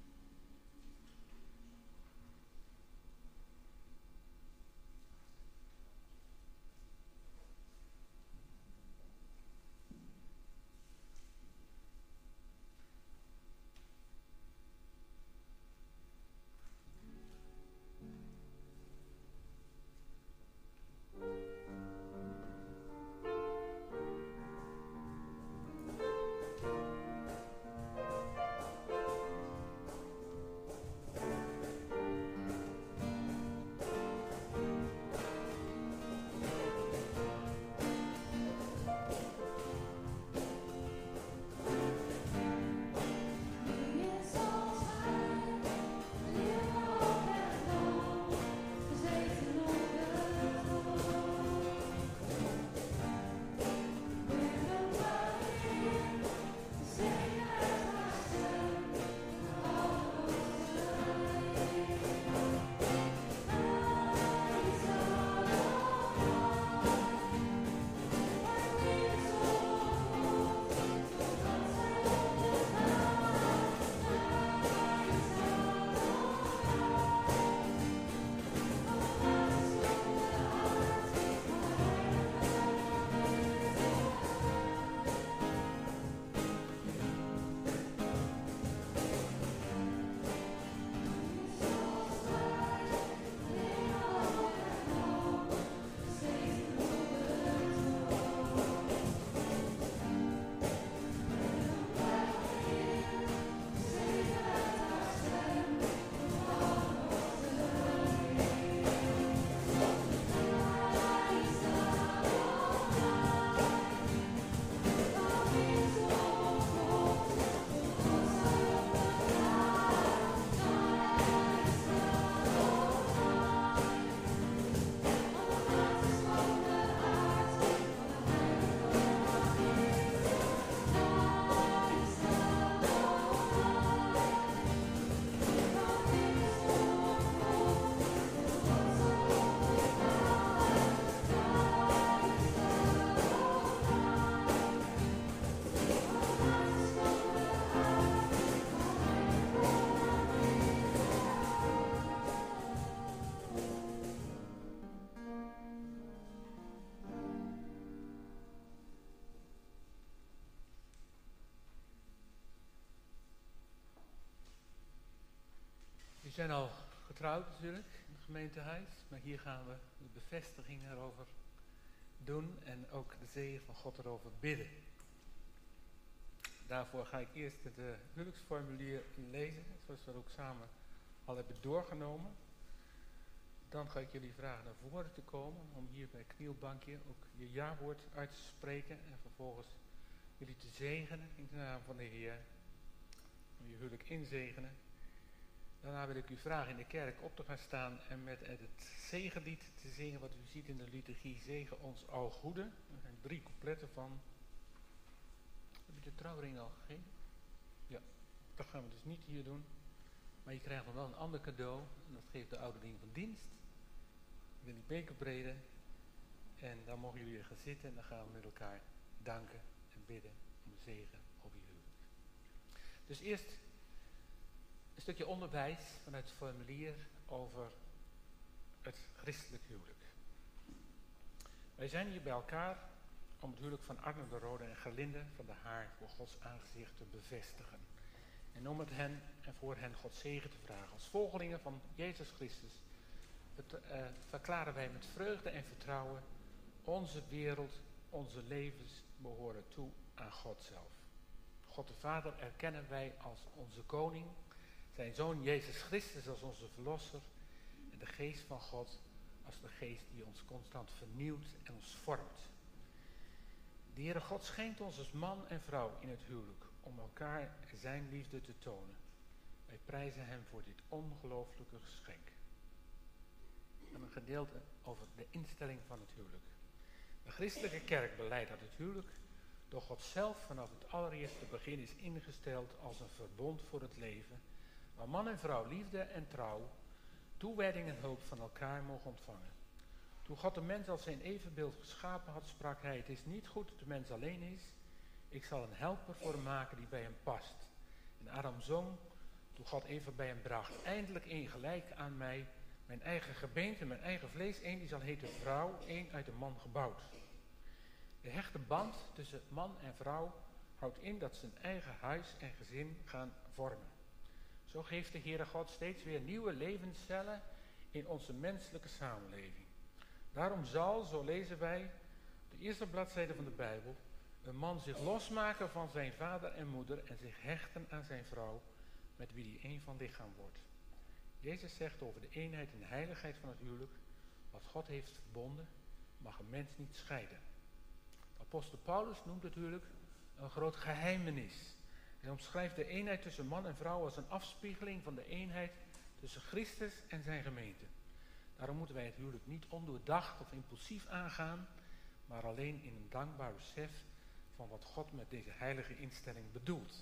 S1: We zijn al getrouwd natuurlijk in het gemeentehuis, maar hier gaan we de bevestiging erover doen en ook de zegen van God erover bidden. Daarvoor ga ik eerst het uh, huwelijksformulier lezen, zoals we dat ook samen al hebben doorgenomen. Dan ga ik jullie vragen naar voren te komen, om hier bij het knielbankje ook je ja-woord uit te spreken en vervolgens jullie te zegenen in de naam van de Heer. Om je huwelijk inzegenen. Daarna wil ik u vragen in de kerk op te gaan staan en met het zegenlied te zingen wat u ziet in de liturgie. Zegen ons al goede. Er zijn drie coupletten van. Heb je de trouwring al gegeven? Ja, dat gaan we dus niet hier doen. Maar je krijgt dan wel een ander cadeau. En dat geeft de ouderling van dienst. Ik wil die beker breden. En dan mogen jullie gaan zitten en dan gaan we met elkaar danken en bidden om zegen op je huwelijk. Dus eerst een stukje onderwijs vanuit het formulier over het christelijk huwelijk. Wij zijn hier bij elkaar om het huwelijk van Arno de Rode en Gerlinde van de Haar voor Gods aangezicht te bevestigen. En om het hen en voor hen Gods zegen te vragen. Als volgelingen van Jezus Christus het, uh, verklaren wij met vreugde en vertrouwen: onze wereld, onze levens behoren toe aan God zelf. God de Vader erkennen wij als onze koning zijn Zoon Jezus Christus als onze Verlosser en de Geest van God als de Geest die ons constant vernieuwt en ons vormt. De Heere God schenkt ons als man en vrouw in het huwelijk om elkaar zijn liefde te tonen. Wij prijzen hem voor dit ongelooflijke geschenk. En een gedeelte over de instelling van het huwelijk. De christelijke kerk beleidt dat het huwelijk door God zelf vanaf het allereerste begin is ingesteld als een verbond voor het leven, waar man en vrouw liefde en trouw, toewijding en hulp van elkaar mogen ontvangen. Toen God de mens als zijn evenbeeld geschapen had, sprak hij: het is niet goed dat de mens alleen is, ik zal een helper voor hem maken die bij hem past. En Adam zong, toen God Eva bij hem bracht: eindelijk één gelijk aan mij, mijn eigen gebeente, mijn eigen vlees, één die zal heten vrouw, één uit de man gebouwd. De hechte band tussen man en vrouw houdt in dat ze een eigen huis en gezin gaan vormen. Zo geeft de Heere God steeds weer nieuwe levenscellen in onze menselijke samenleving. Daarom zal, zo lezen wij, de eerste bladzijde van de Bijbel, een man zich losmaken van zijn vader en moeder en zich hechten aan zijn vrouw, met wie hij één van lichaam wordt. Jezus zegt over de eenheid en heiligheid van het huwelijk: wat God heeft verbonden, mag een mens niet scheiden. Apostel Paulus noemt het huwelijk een groot geheimenis. Hij omschrijft de eenheid tussen man en vrouw als een afspiegeling van de eenheid tussen Christus en zijn gemeente. Daarom moeten wij het huwelijk niet ondoordacht of impulsief aangaan, maar alleen in een dankbaar besef van wat God met deze heilige instelling bedoelt.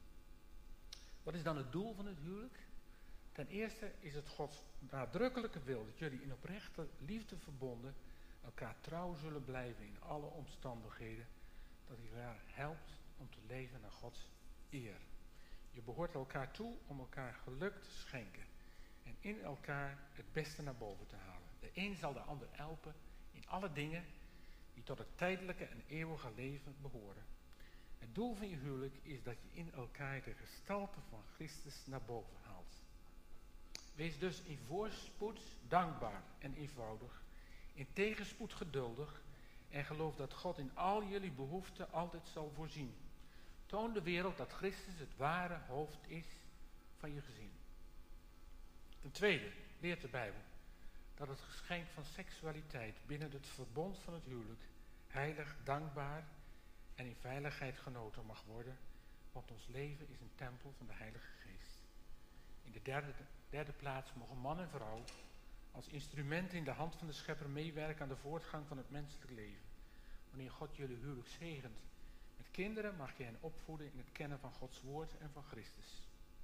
S1: Wat is dan het doel van het huwelijk? Ten eerste is het Gods nadrukkelijke wil dat jullie in oprechte liefde verbonden elkaar trouw zullen blijven in alle omstandigheden, dat hij elkaar helpt om te leven naar Gods eer. Je behoort elkaar toe om elkaar geluk te schenken en in elkaar het beste naar boven te halen. De een zal de ander helpen in alle dingen die tot het tijdelijke en eeuwige leven behoren. Het doel van je huwelijk is dat je in elkaar de gestalte van Christus naar boven haalt. Wees dus in voorspoed dankbaar en eenvoudig, in tegenspoed geduldig en geloof dat God in al jullie behoeften altijd zal voorzien. Toon de wereld dat Christus het ware hoofd is van je gezin. Ten tweede leert de Bijbel dat het geschenk van seksualiteit binnen het verbond van het huwelijk heilig, dankbaar en in veiligheid genoten mag worden, want ons leven is een tempel van de Heilige Geest. In de derde, derde plaats mogen man en vrouw als instrumenten in de hand van de Schepper meewerken aan de voortgang van het menselijk leven. Wanneer God jullie huwelijk zegent met kinderen, mag je hen opvoeden in het kennen van Gods woord en van Christus.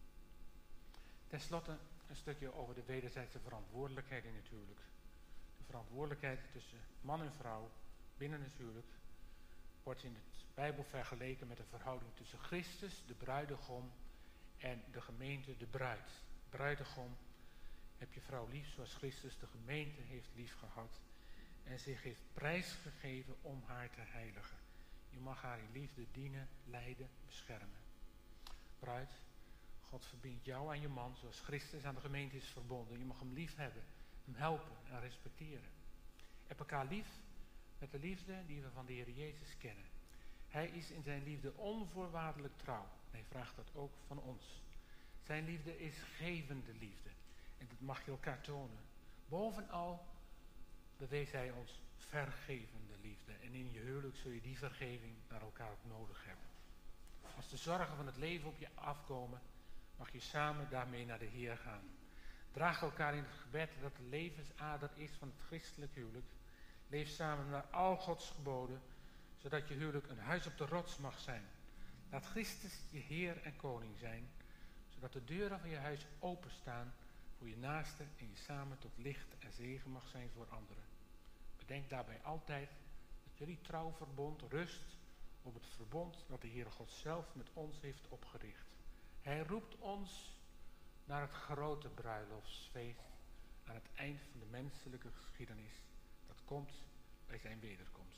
S1: Ten slotte een stukje over de wederzijdse verantwoordelijkheid in het huwelijk. De verantwoordelijkheid tussen man en vrouw binnen het huwelijk wordt in het Bijbel vergeleken met de verhouding tussen Christus, de bruidegom, en de gemeente, de bruid. Bruidegom, heb je vrouw lief zoals Christus de gemeente heeft lief gehad en zich heeft prijsgegeven om haar te heiligen. Je mag haar in liefde dienen, leiden, beschermen. Bruid, God verbindt jou aan je man zoals Christus aan de gemeente is verbonden. Je mag hem lief hebben, hem helpen en respecteren. Heb elkaar lief met de liefde die we van de Heer Jezus kennen. Hij is in zijn liefde onvoorwaardelijk trouw. En hij vraagt dat ook van ons. Zijn liefde is gevende liefde. En dat mag je elkaar tonen. Bovenal bewees hij ons vergevende liefde. En in je huwelijk zul je die vergeving naar elkaar ook nodig hebben. Als de zorgen van het leven op je afkomen, mag je samen daarmee naar de Heer gaan. Draag elkaar in het gebed dat de levensader is van het christelijk huwelijk. Leef samen naar al Gods geboden, zodat je huwelijk een huis op de rots mag zijn. Laat Christus je Heer en Koning zijn, zodat de deuren van je huis openstaan voor je naaste en je samen tot licht en zegen mag zijn voor anderen. Bedenk daarbij altijd dat jullie trouwverbond rust op het verbond dat de Heere God zelf met ons heeft opgericht. Hij roept ons naar het grote bruiloftsfeest aan het eind van de menselijke geschiedenis. Dat komt bij zijn wederkomst.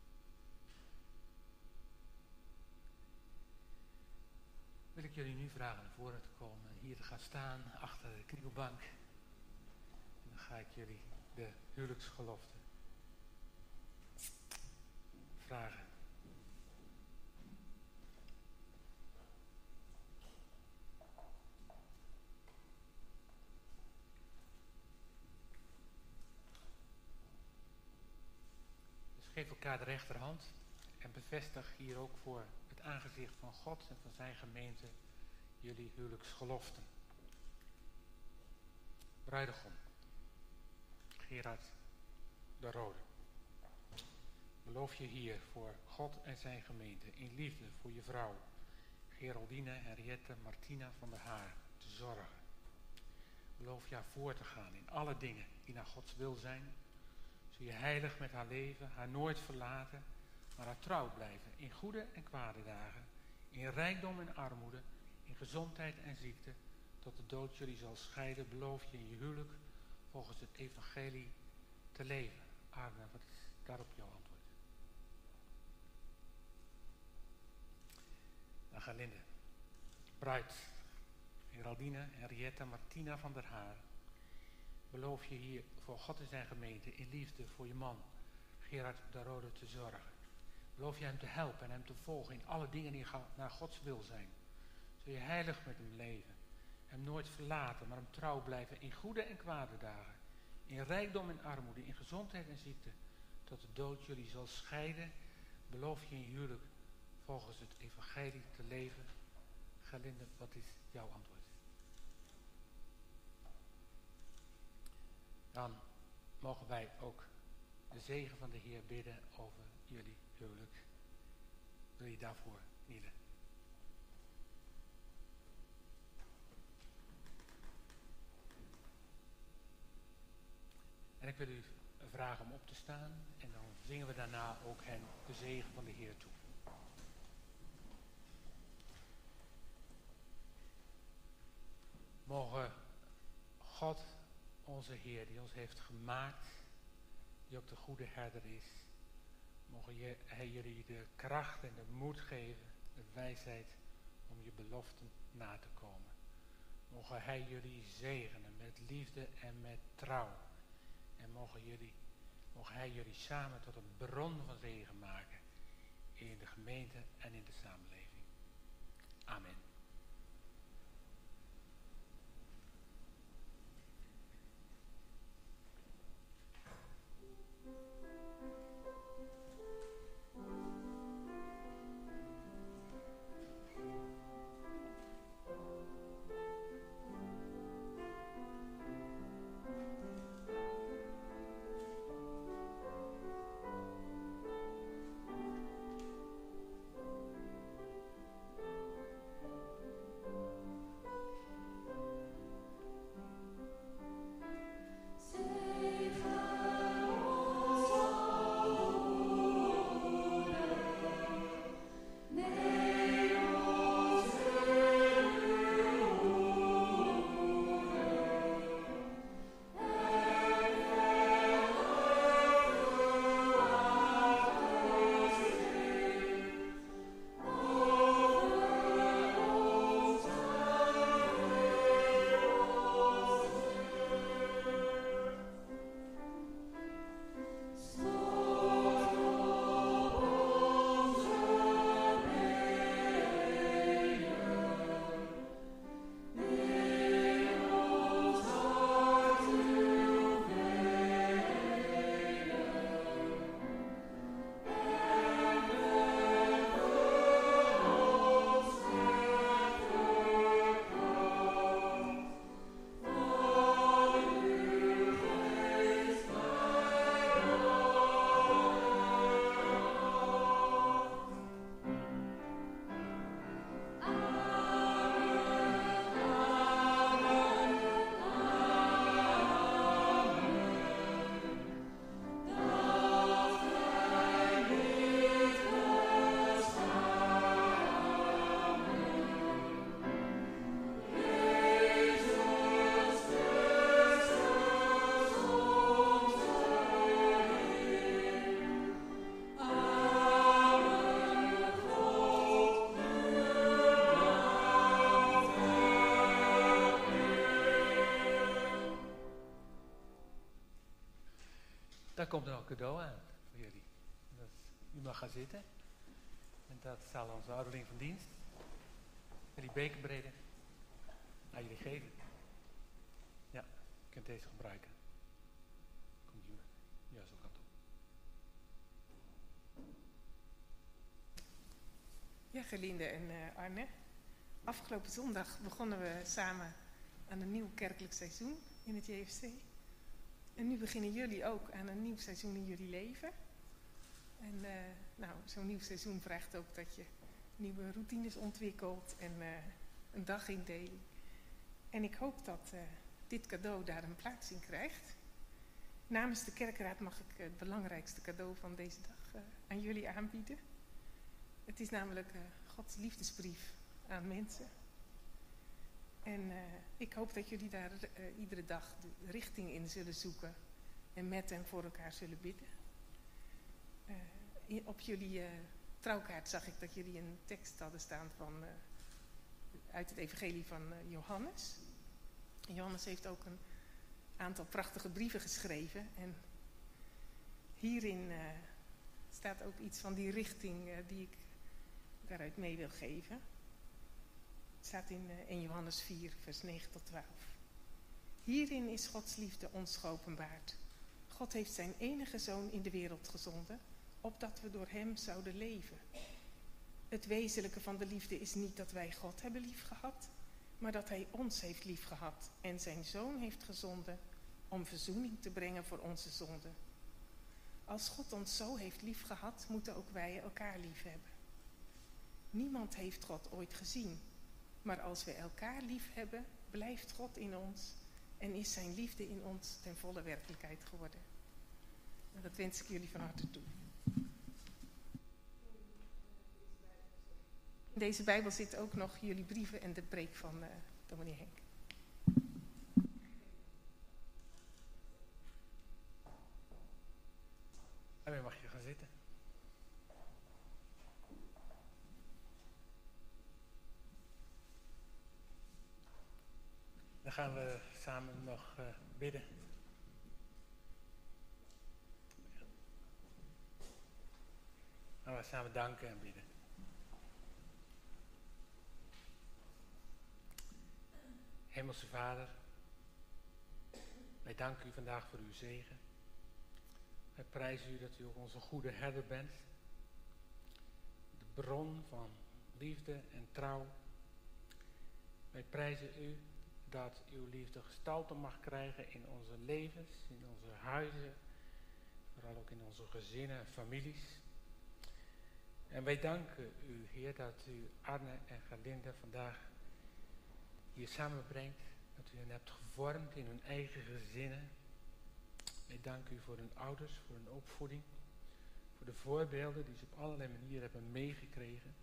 S1: Wil ik jullie nu vragen naar voren te komen en hier te gaan staan achter de knielbank. En dan ga ik jullie de huwelijksgelofte vragen. Geef elkaar de rechterhand en bevestig hier ook voor het aangezicht van God en van zijn gemeente jullie huwelijksgeloften. Bruidegom, Gerard de Rode. Beloof je hier voor God en zijn gemeente in liefde voor je vrouw, Geraldine Henriette Martina van der Haar, te zorgen. Beloof je haar voor te gaan in alle dingen die naar Gods wil zijn. Zul je heilig met haar leven, haar nooit verlaten, maar haar trouw blijven in goede en kwade dagen, in rijkdom en armoede, in gezondheid en ziekte, tot de dood jullie zal scheiden. Beloof je in je huwelijk volgens het evangelie te leven. Arne, wat is daarop jouw antwoord? Dan gaan Linde. Bruid, Geraldine Henrietta Martina van der Haar. Beloof je hier voor God en zijn gemeente in liefde voor je man, Gerard de Rode, te zorgen. Beloof je hem te helpen en hem te volgen in alle dingen die naar Gods wil zijn. Zul je heilig met hem leven, hem nooit verlaten, maar hem trouw blijven in goede en kwade dagen, in rijkdom en armoede, in gezondheid en ziekte, tot de dood jullie zal scheiden. Beloof je in je huwelijk volgens het evangelie te leven. Gerlinde, wat is jouw antwoord? Dan mogen wij ook de zegen van de Heer bidden over jullie huwelijk. Wil je daarvoor knielen? En ik wil u vragen om op te staan en dan zingen we daarna ook hen de zegen van de Heer toe. Mogen God, onze Heer, die ons heeft gemaakt, die ook de goede herder is, mogen je, hij jullie de kracht en de moed geven, de wijsheid om je beloften na te komen. Mogen hij jullie zegenen met liefde en met trouw. En mogen, jullie, mogen hij jullie samen tot een bron van zegen maken in de gemeente en in de samenleving. Amen. Daar komt er nog een cadeau aan voor jullie. Dat is, u mag gaan zitten. En dat zal onze ouderling van dienst, jullie bekerbreden, aan jullie geven. Ja, je kunt deze gebruiken. Komt hier. Ja, zo kan het op.
S3: Gerlinde en uh, Arne. Afgelopen zondag begonnen we samen aan een nieuw kerkelijk seizoen in het J F C. En nu beginnen jullie ook aan een nieuw seizoen in jullie leven. En uh, nou, zo'n nieuw seizoen vraagt ook dat je nieuwe routines ontwikkelt en uh, een dagindeling. En ik hoop dat uh, dit cadeau daar een plaats in krijgt. Namens de kerkraad mag ik het belangrijkste cadeau van deze dag uh, aan jullie aanbieden. Het is namelijk uh, Gods liefdesbrief aan mensen. En uh, ik hoop dat jullie daar uh, iedere dag de richting in zullen zoeken en met en voor elkaar zullen bidden. Uh, in, op jullie uh, trouwkaart zag ik dat jullie een tekst hadden staan van, uh, uit het evangelie van uh, Johannes. En Johannes heeft ook een aantal prachtige brieven geschreven. En hierin uh, staat ook iets van die richting uh, die ik daaruit mee wil geven. Het staat in uh, eerste Johannes vier, vers negen tot twaalf. Hierin is Gods liefde ons geopenbaard. God heeft zijn enige zoon in de wereld gezonden, opdat we door hem zouden leven. Het wezenlijke van de liefde is niet dat wij God hebben liefgehad, maar dat hij ons heeft liefgehad en zijn zoon heeft gezonden om verzoening te brengen voor onze zonden. Als God ons zo heeft liefgehad, moeten ook wij elkaar lief hebben. Niemand heeft God ooit gezien, maar als we elkaar lief hebben, blijft God in ons en is zijn liefde in ons ten volle werkelijkheid geworden. En dat wens ik jullie van harte toe. In deze Bijbel zitten ook nog jullie brieven en de preek van uh, dominee Henk.
S1: En dan mag je gaan zitten. Dan gaan we samen nog uh, bidden. Gaan we samen danken en bidden. Hemelse Vader, wij danken u vandaag voor uw zegen. Wij prijzen u dat u ook onze goede herder bent. De bron van liefde en trouw. Wij prijzen u dat uw liefde gestalte mag krijgen in onze levens, in onze huizen, vooral ook in onze gezinnen en families. En wij danken u, Heer, dat u Arne en Gerlinde vandaag hier samenbrengt, dat u hen hebt gevormd in hun eigen gezinnen. Wij danken u voor hun ouders, voor hun opvoeding, voor de voorbeelden die ze op allerlei manieren hebben meegekregen.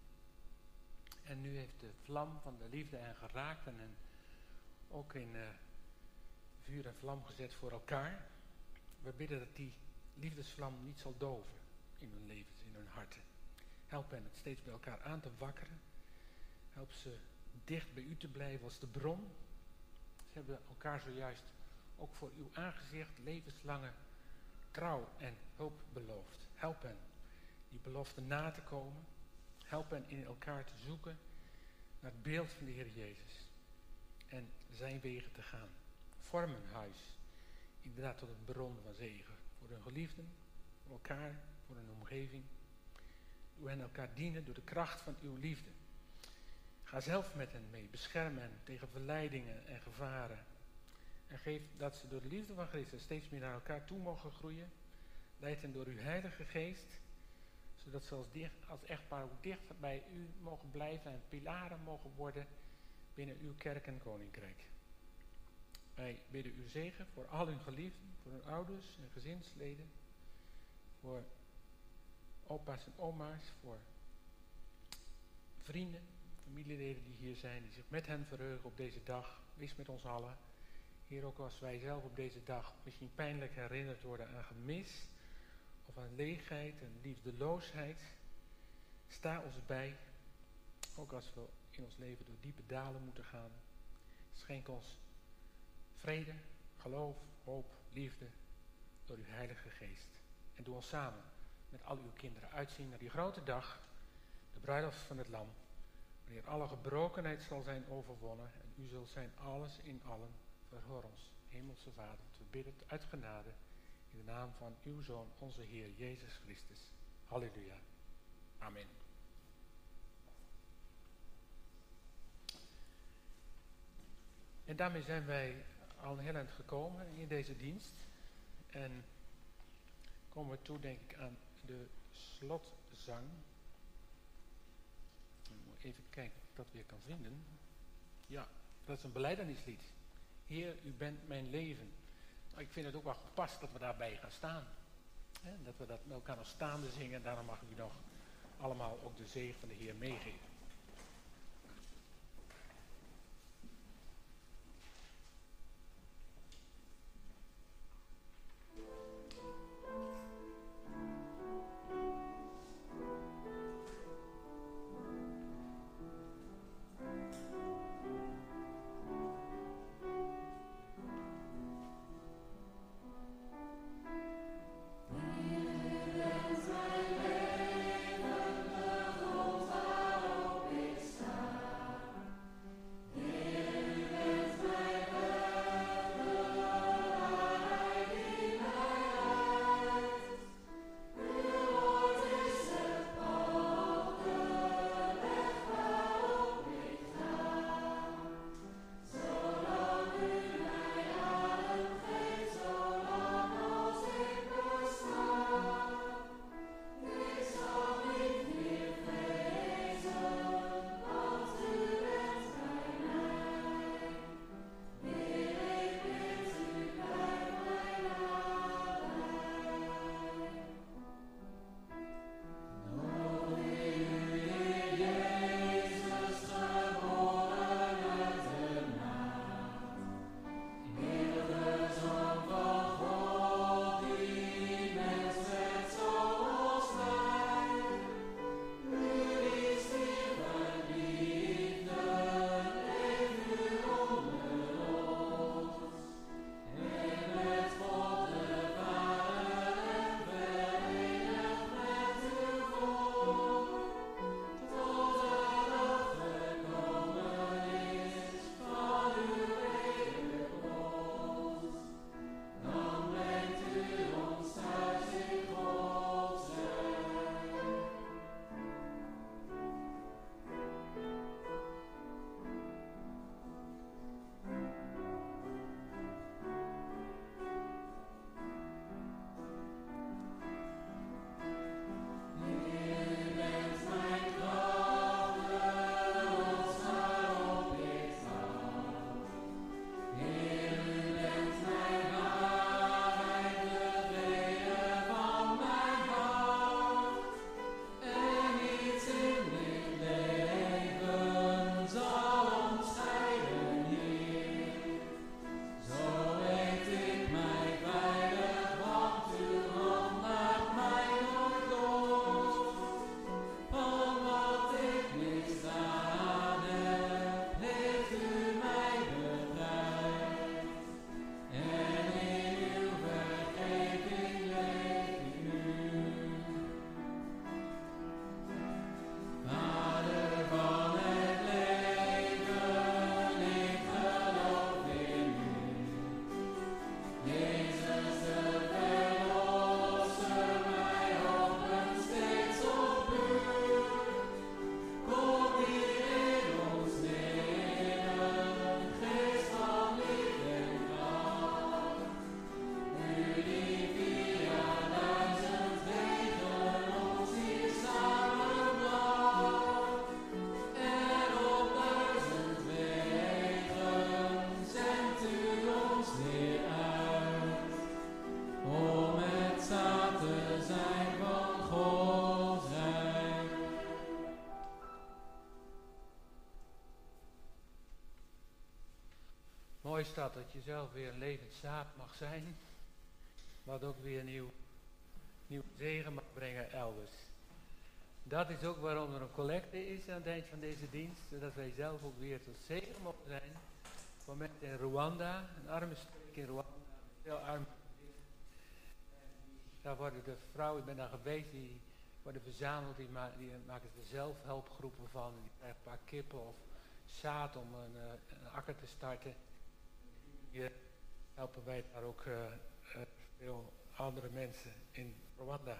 S1: En nu heeft de vlam van de liefde hen geraakt en hen ook in uh, vuur en vlam gezet voor elkaar. We bidden dat die liefdesvlam niet zal doven in hun levens, in hun harten. Help hen het steeds bij elkaar aan te wakkeren. Help ze dicht bij u te blijven als de bron. Ze hebben elkaar zojuist ook voor uw aangezicht levenslange trouw en hulp beloofd. Help hen die belofte na te komen. Help hen in elkaar te zoeken naar het beeld van de Heer Jezus. En zijn wegen te gaan. Vorm een huis. Inderdaad tot een bron van zegen. Voor hun geliefden, voor elkaar, voor hun omgeving. Doe hen elkaar dienen door de kracht van uw liefde. Ga zelf met hen mee. Bescherm hen tegen verleidingen en gevaren. En geef dat ze door de liefde van Christus steeds meer naar elkaar toe mogen groeien. Leid hen door uw Heilige Geest. Zodat ze als, dicht, als echtpaar ook dicht bij u mogen blijven en pilaren mogen worden binnen uw kerk en koninkrijk. Wij bidden uw zegen voor al uw geliefden, voor hun ouders en gezinsleden, voor opa's en oma's, voor vrienden, familieleden die hier zijn, die zich met hen verheugen op deze dag. Wees met ons allen. Heer, ook als wij zelf op deze dag misschien pijnlijk herinnerd worden aan gemis, of aan leegheid en liefdeloosheid, sta ons bij, ook als we in ons leven door diepe dalen moeten gaan. Schenk ons vrede, geloof, hoop, liefde door uw Heilige Geest. En doe ons samen met al uw kinderen uitzien naar die grote dag, de bruiloft van het Lam, wanneer alle gebrokenheid zal zijn overwonnen en u zult zijn alles in allen. Verhoor ons, Hemelse Vader, we bidden het uit genade in de naam van uw Zoon, onze Heer Jezus Christus. Halleluja. Amen. En daarmee zijn wij al een heel eind gekomen in deze dienst. En komen we toe, denk ik, aan de slotzang. Ik moet even kijken of ik dat weer kan vinden. Ja, dat is een belijdenislied. Heer, u bent mijn leven. Nou, ik vind het ook wel gepast dat we daarbij gaan staan. Hè? Dat we dat met elkaar nog staande zingen. En daarom mag ik u nog allemaal ook de zegen van de Heer meegeven. Mooi staat dat je zelf weer een levend zaad mag zijn, wat ook weer nieuw, nieuw zegen mag brengen elders. Dat is ook waarom er een collecte is aan het eind van deze dienst, zodat wij zelf ook weer tot zegen mogen zijn voor mensen in Rwanda, een arme streek in Rwanda, veel arme. Daar worden de vrouwen, ik ben daar geweest, die worden verzameld, die, ma die maken er zelfhelpgroepen van, die krijgen een paar kippen of zaad om een, uh, een akker te starten. Hier helpen wij daar ook uh, uh, veel andere mensen in Rwanda.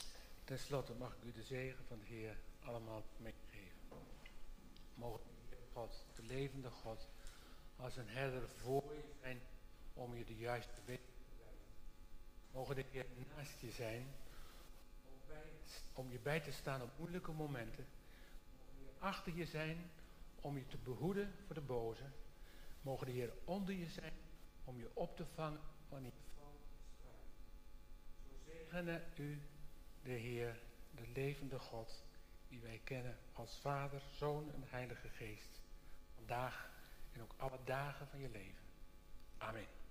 S1: Ten slotte mag ik u de zegen van de Heer allemaal meegeven. Mogen we God, de levende God, als een herder voor je zijn om je de juiste weg te wijzen. Mogen de Heer naast je zijn om, bij, om je bij te staan op moeilijke momenten. Mogen de Heer achter je zijn om je te behoeden voor de boze. Mogen de Heer onder je zijn om je op te vangen wanneer je valt. Zo zegene u de Heer, de levende God, die wij kennen als Vader, Zoon en Heilige Geest, vandaag en ook alle dagen van je leven. Amen.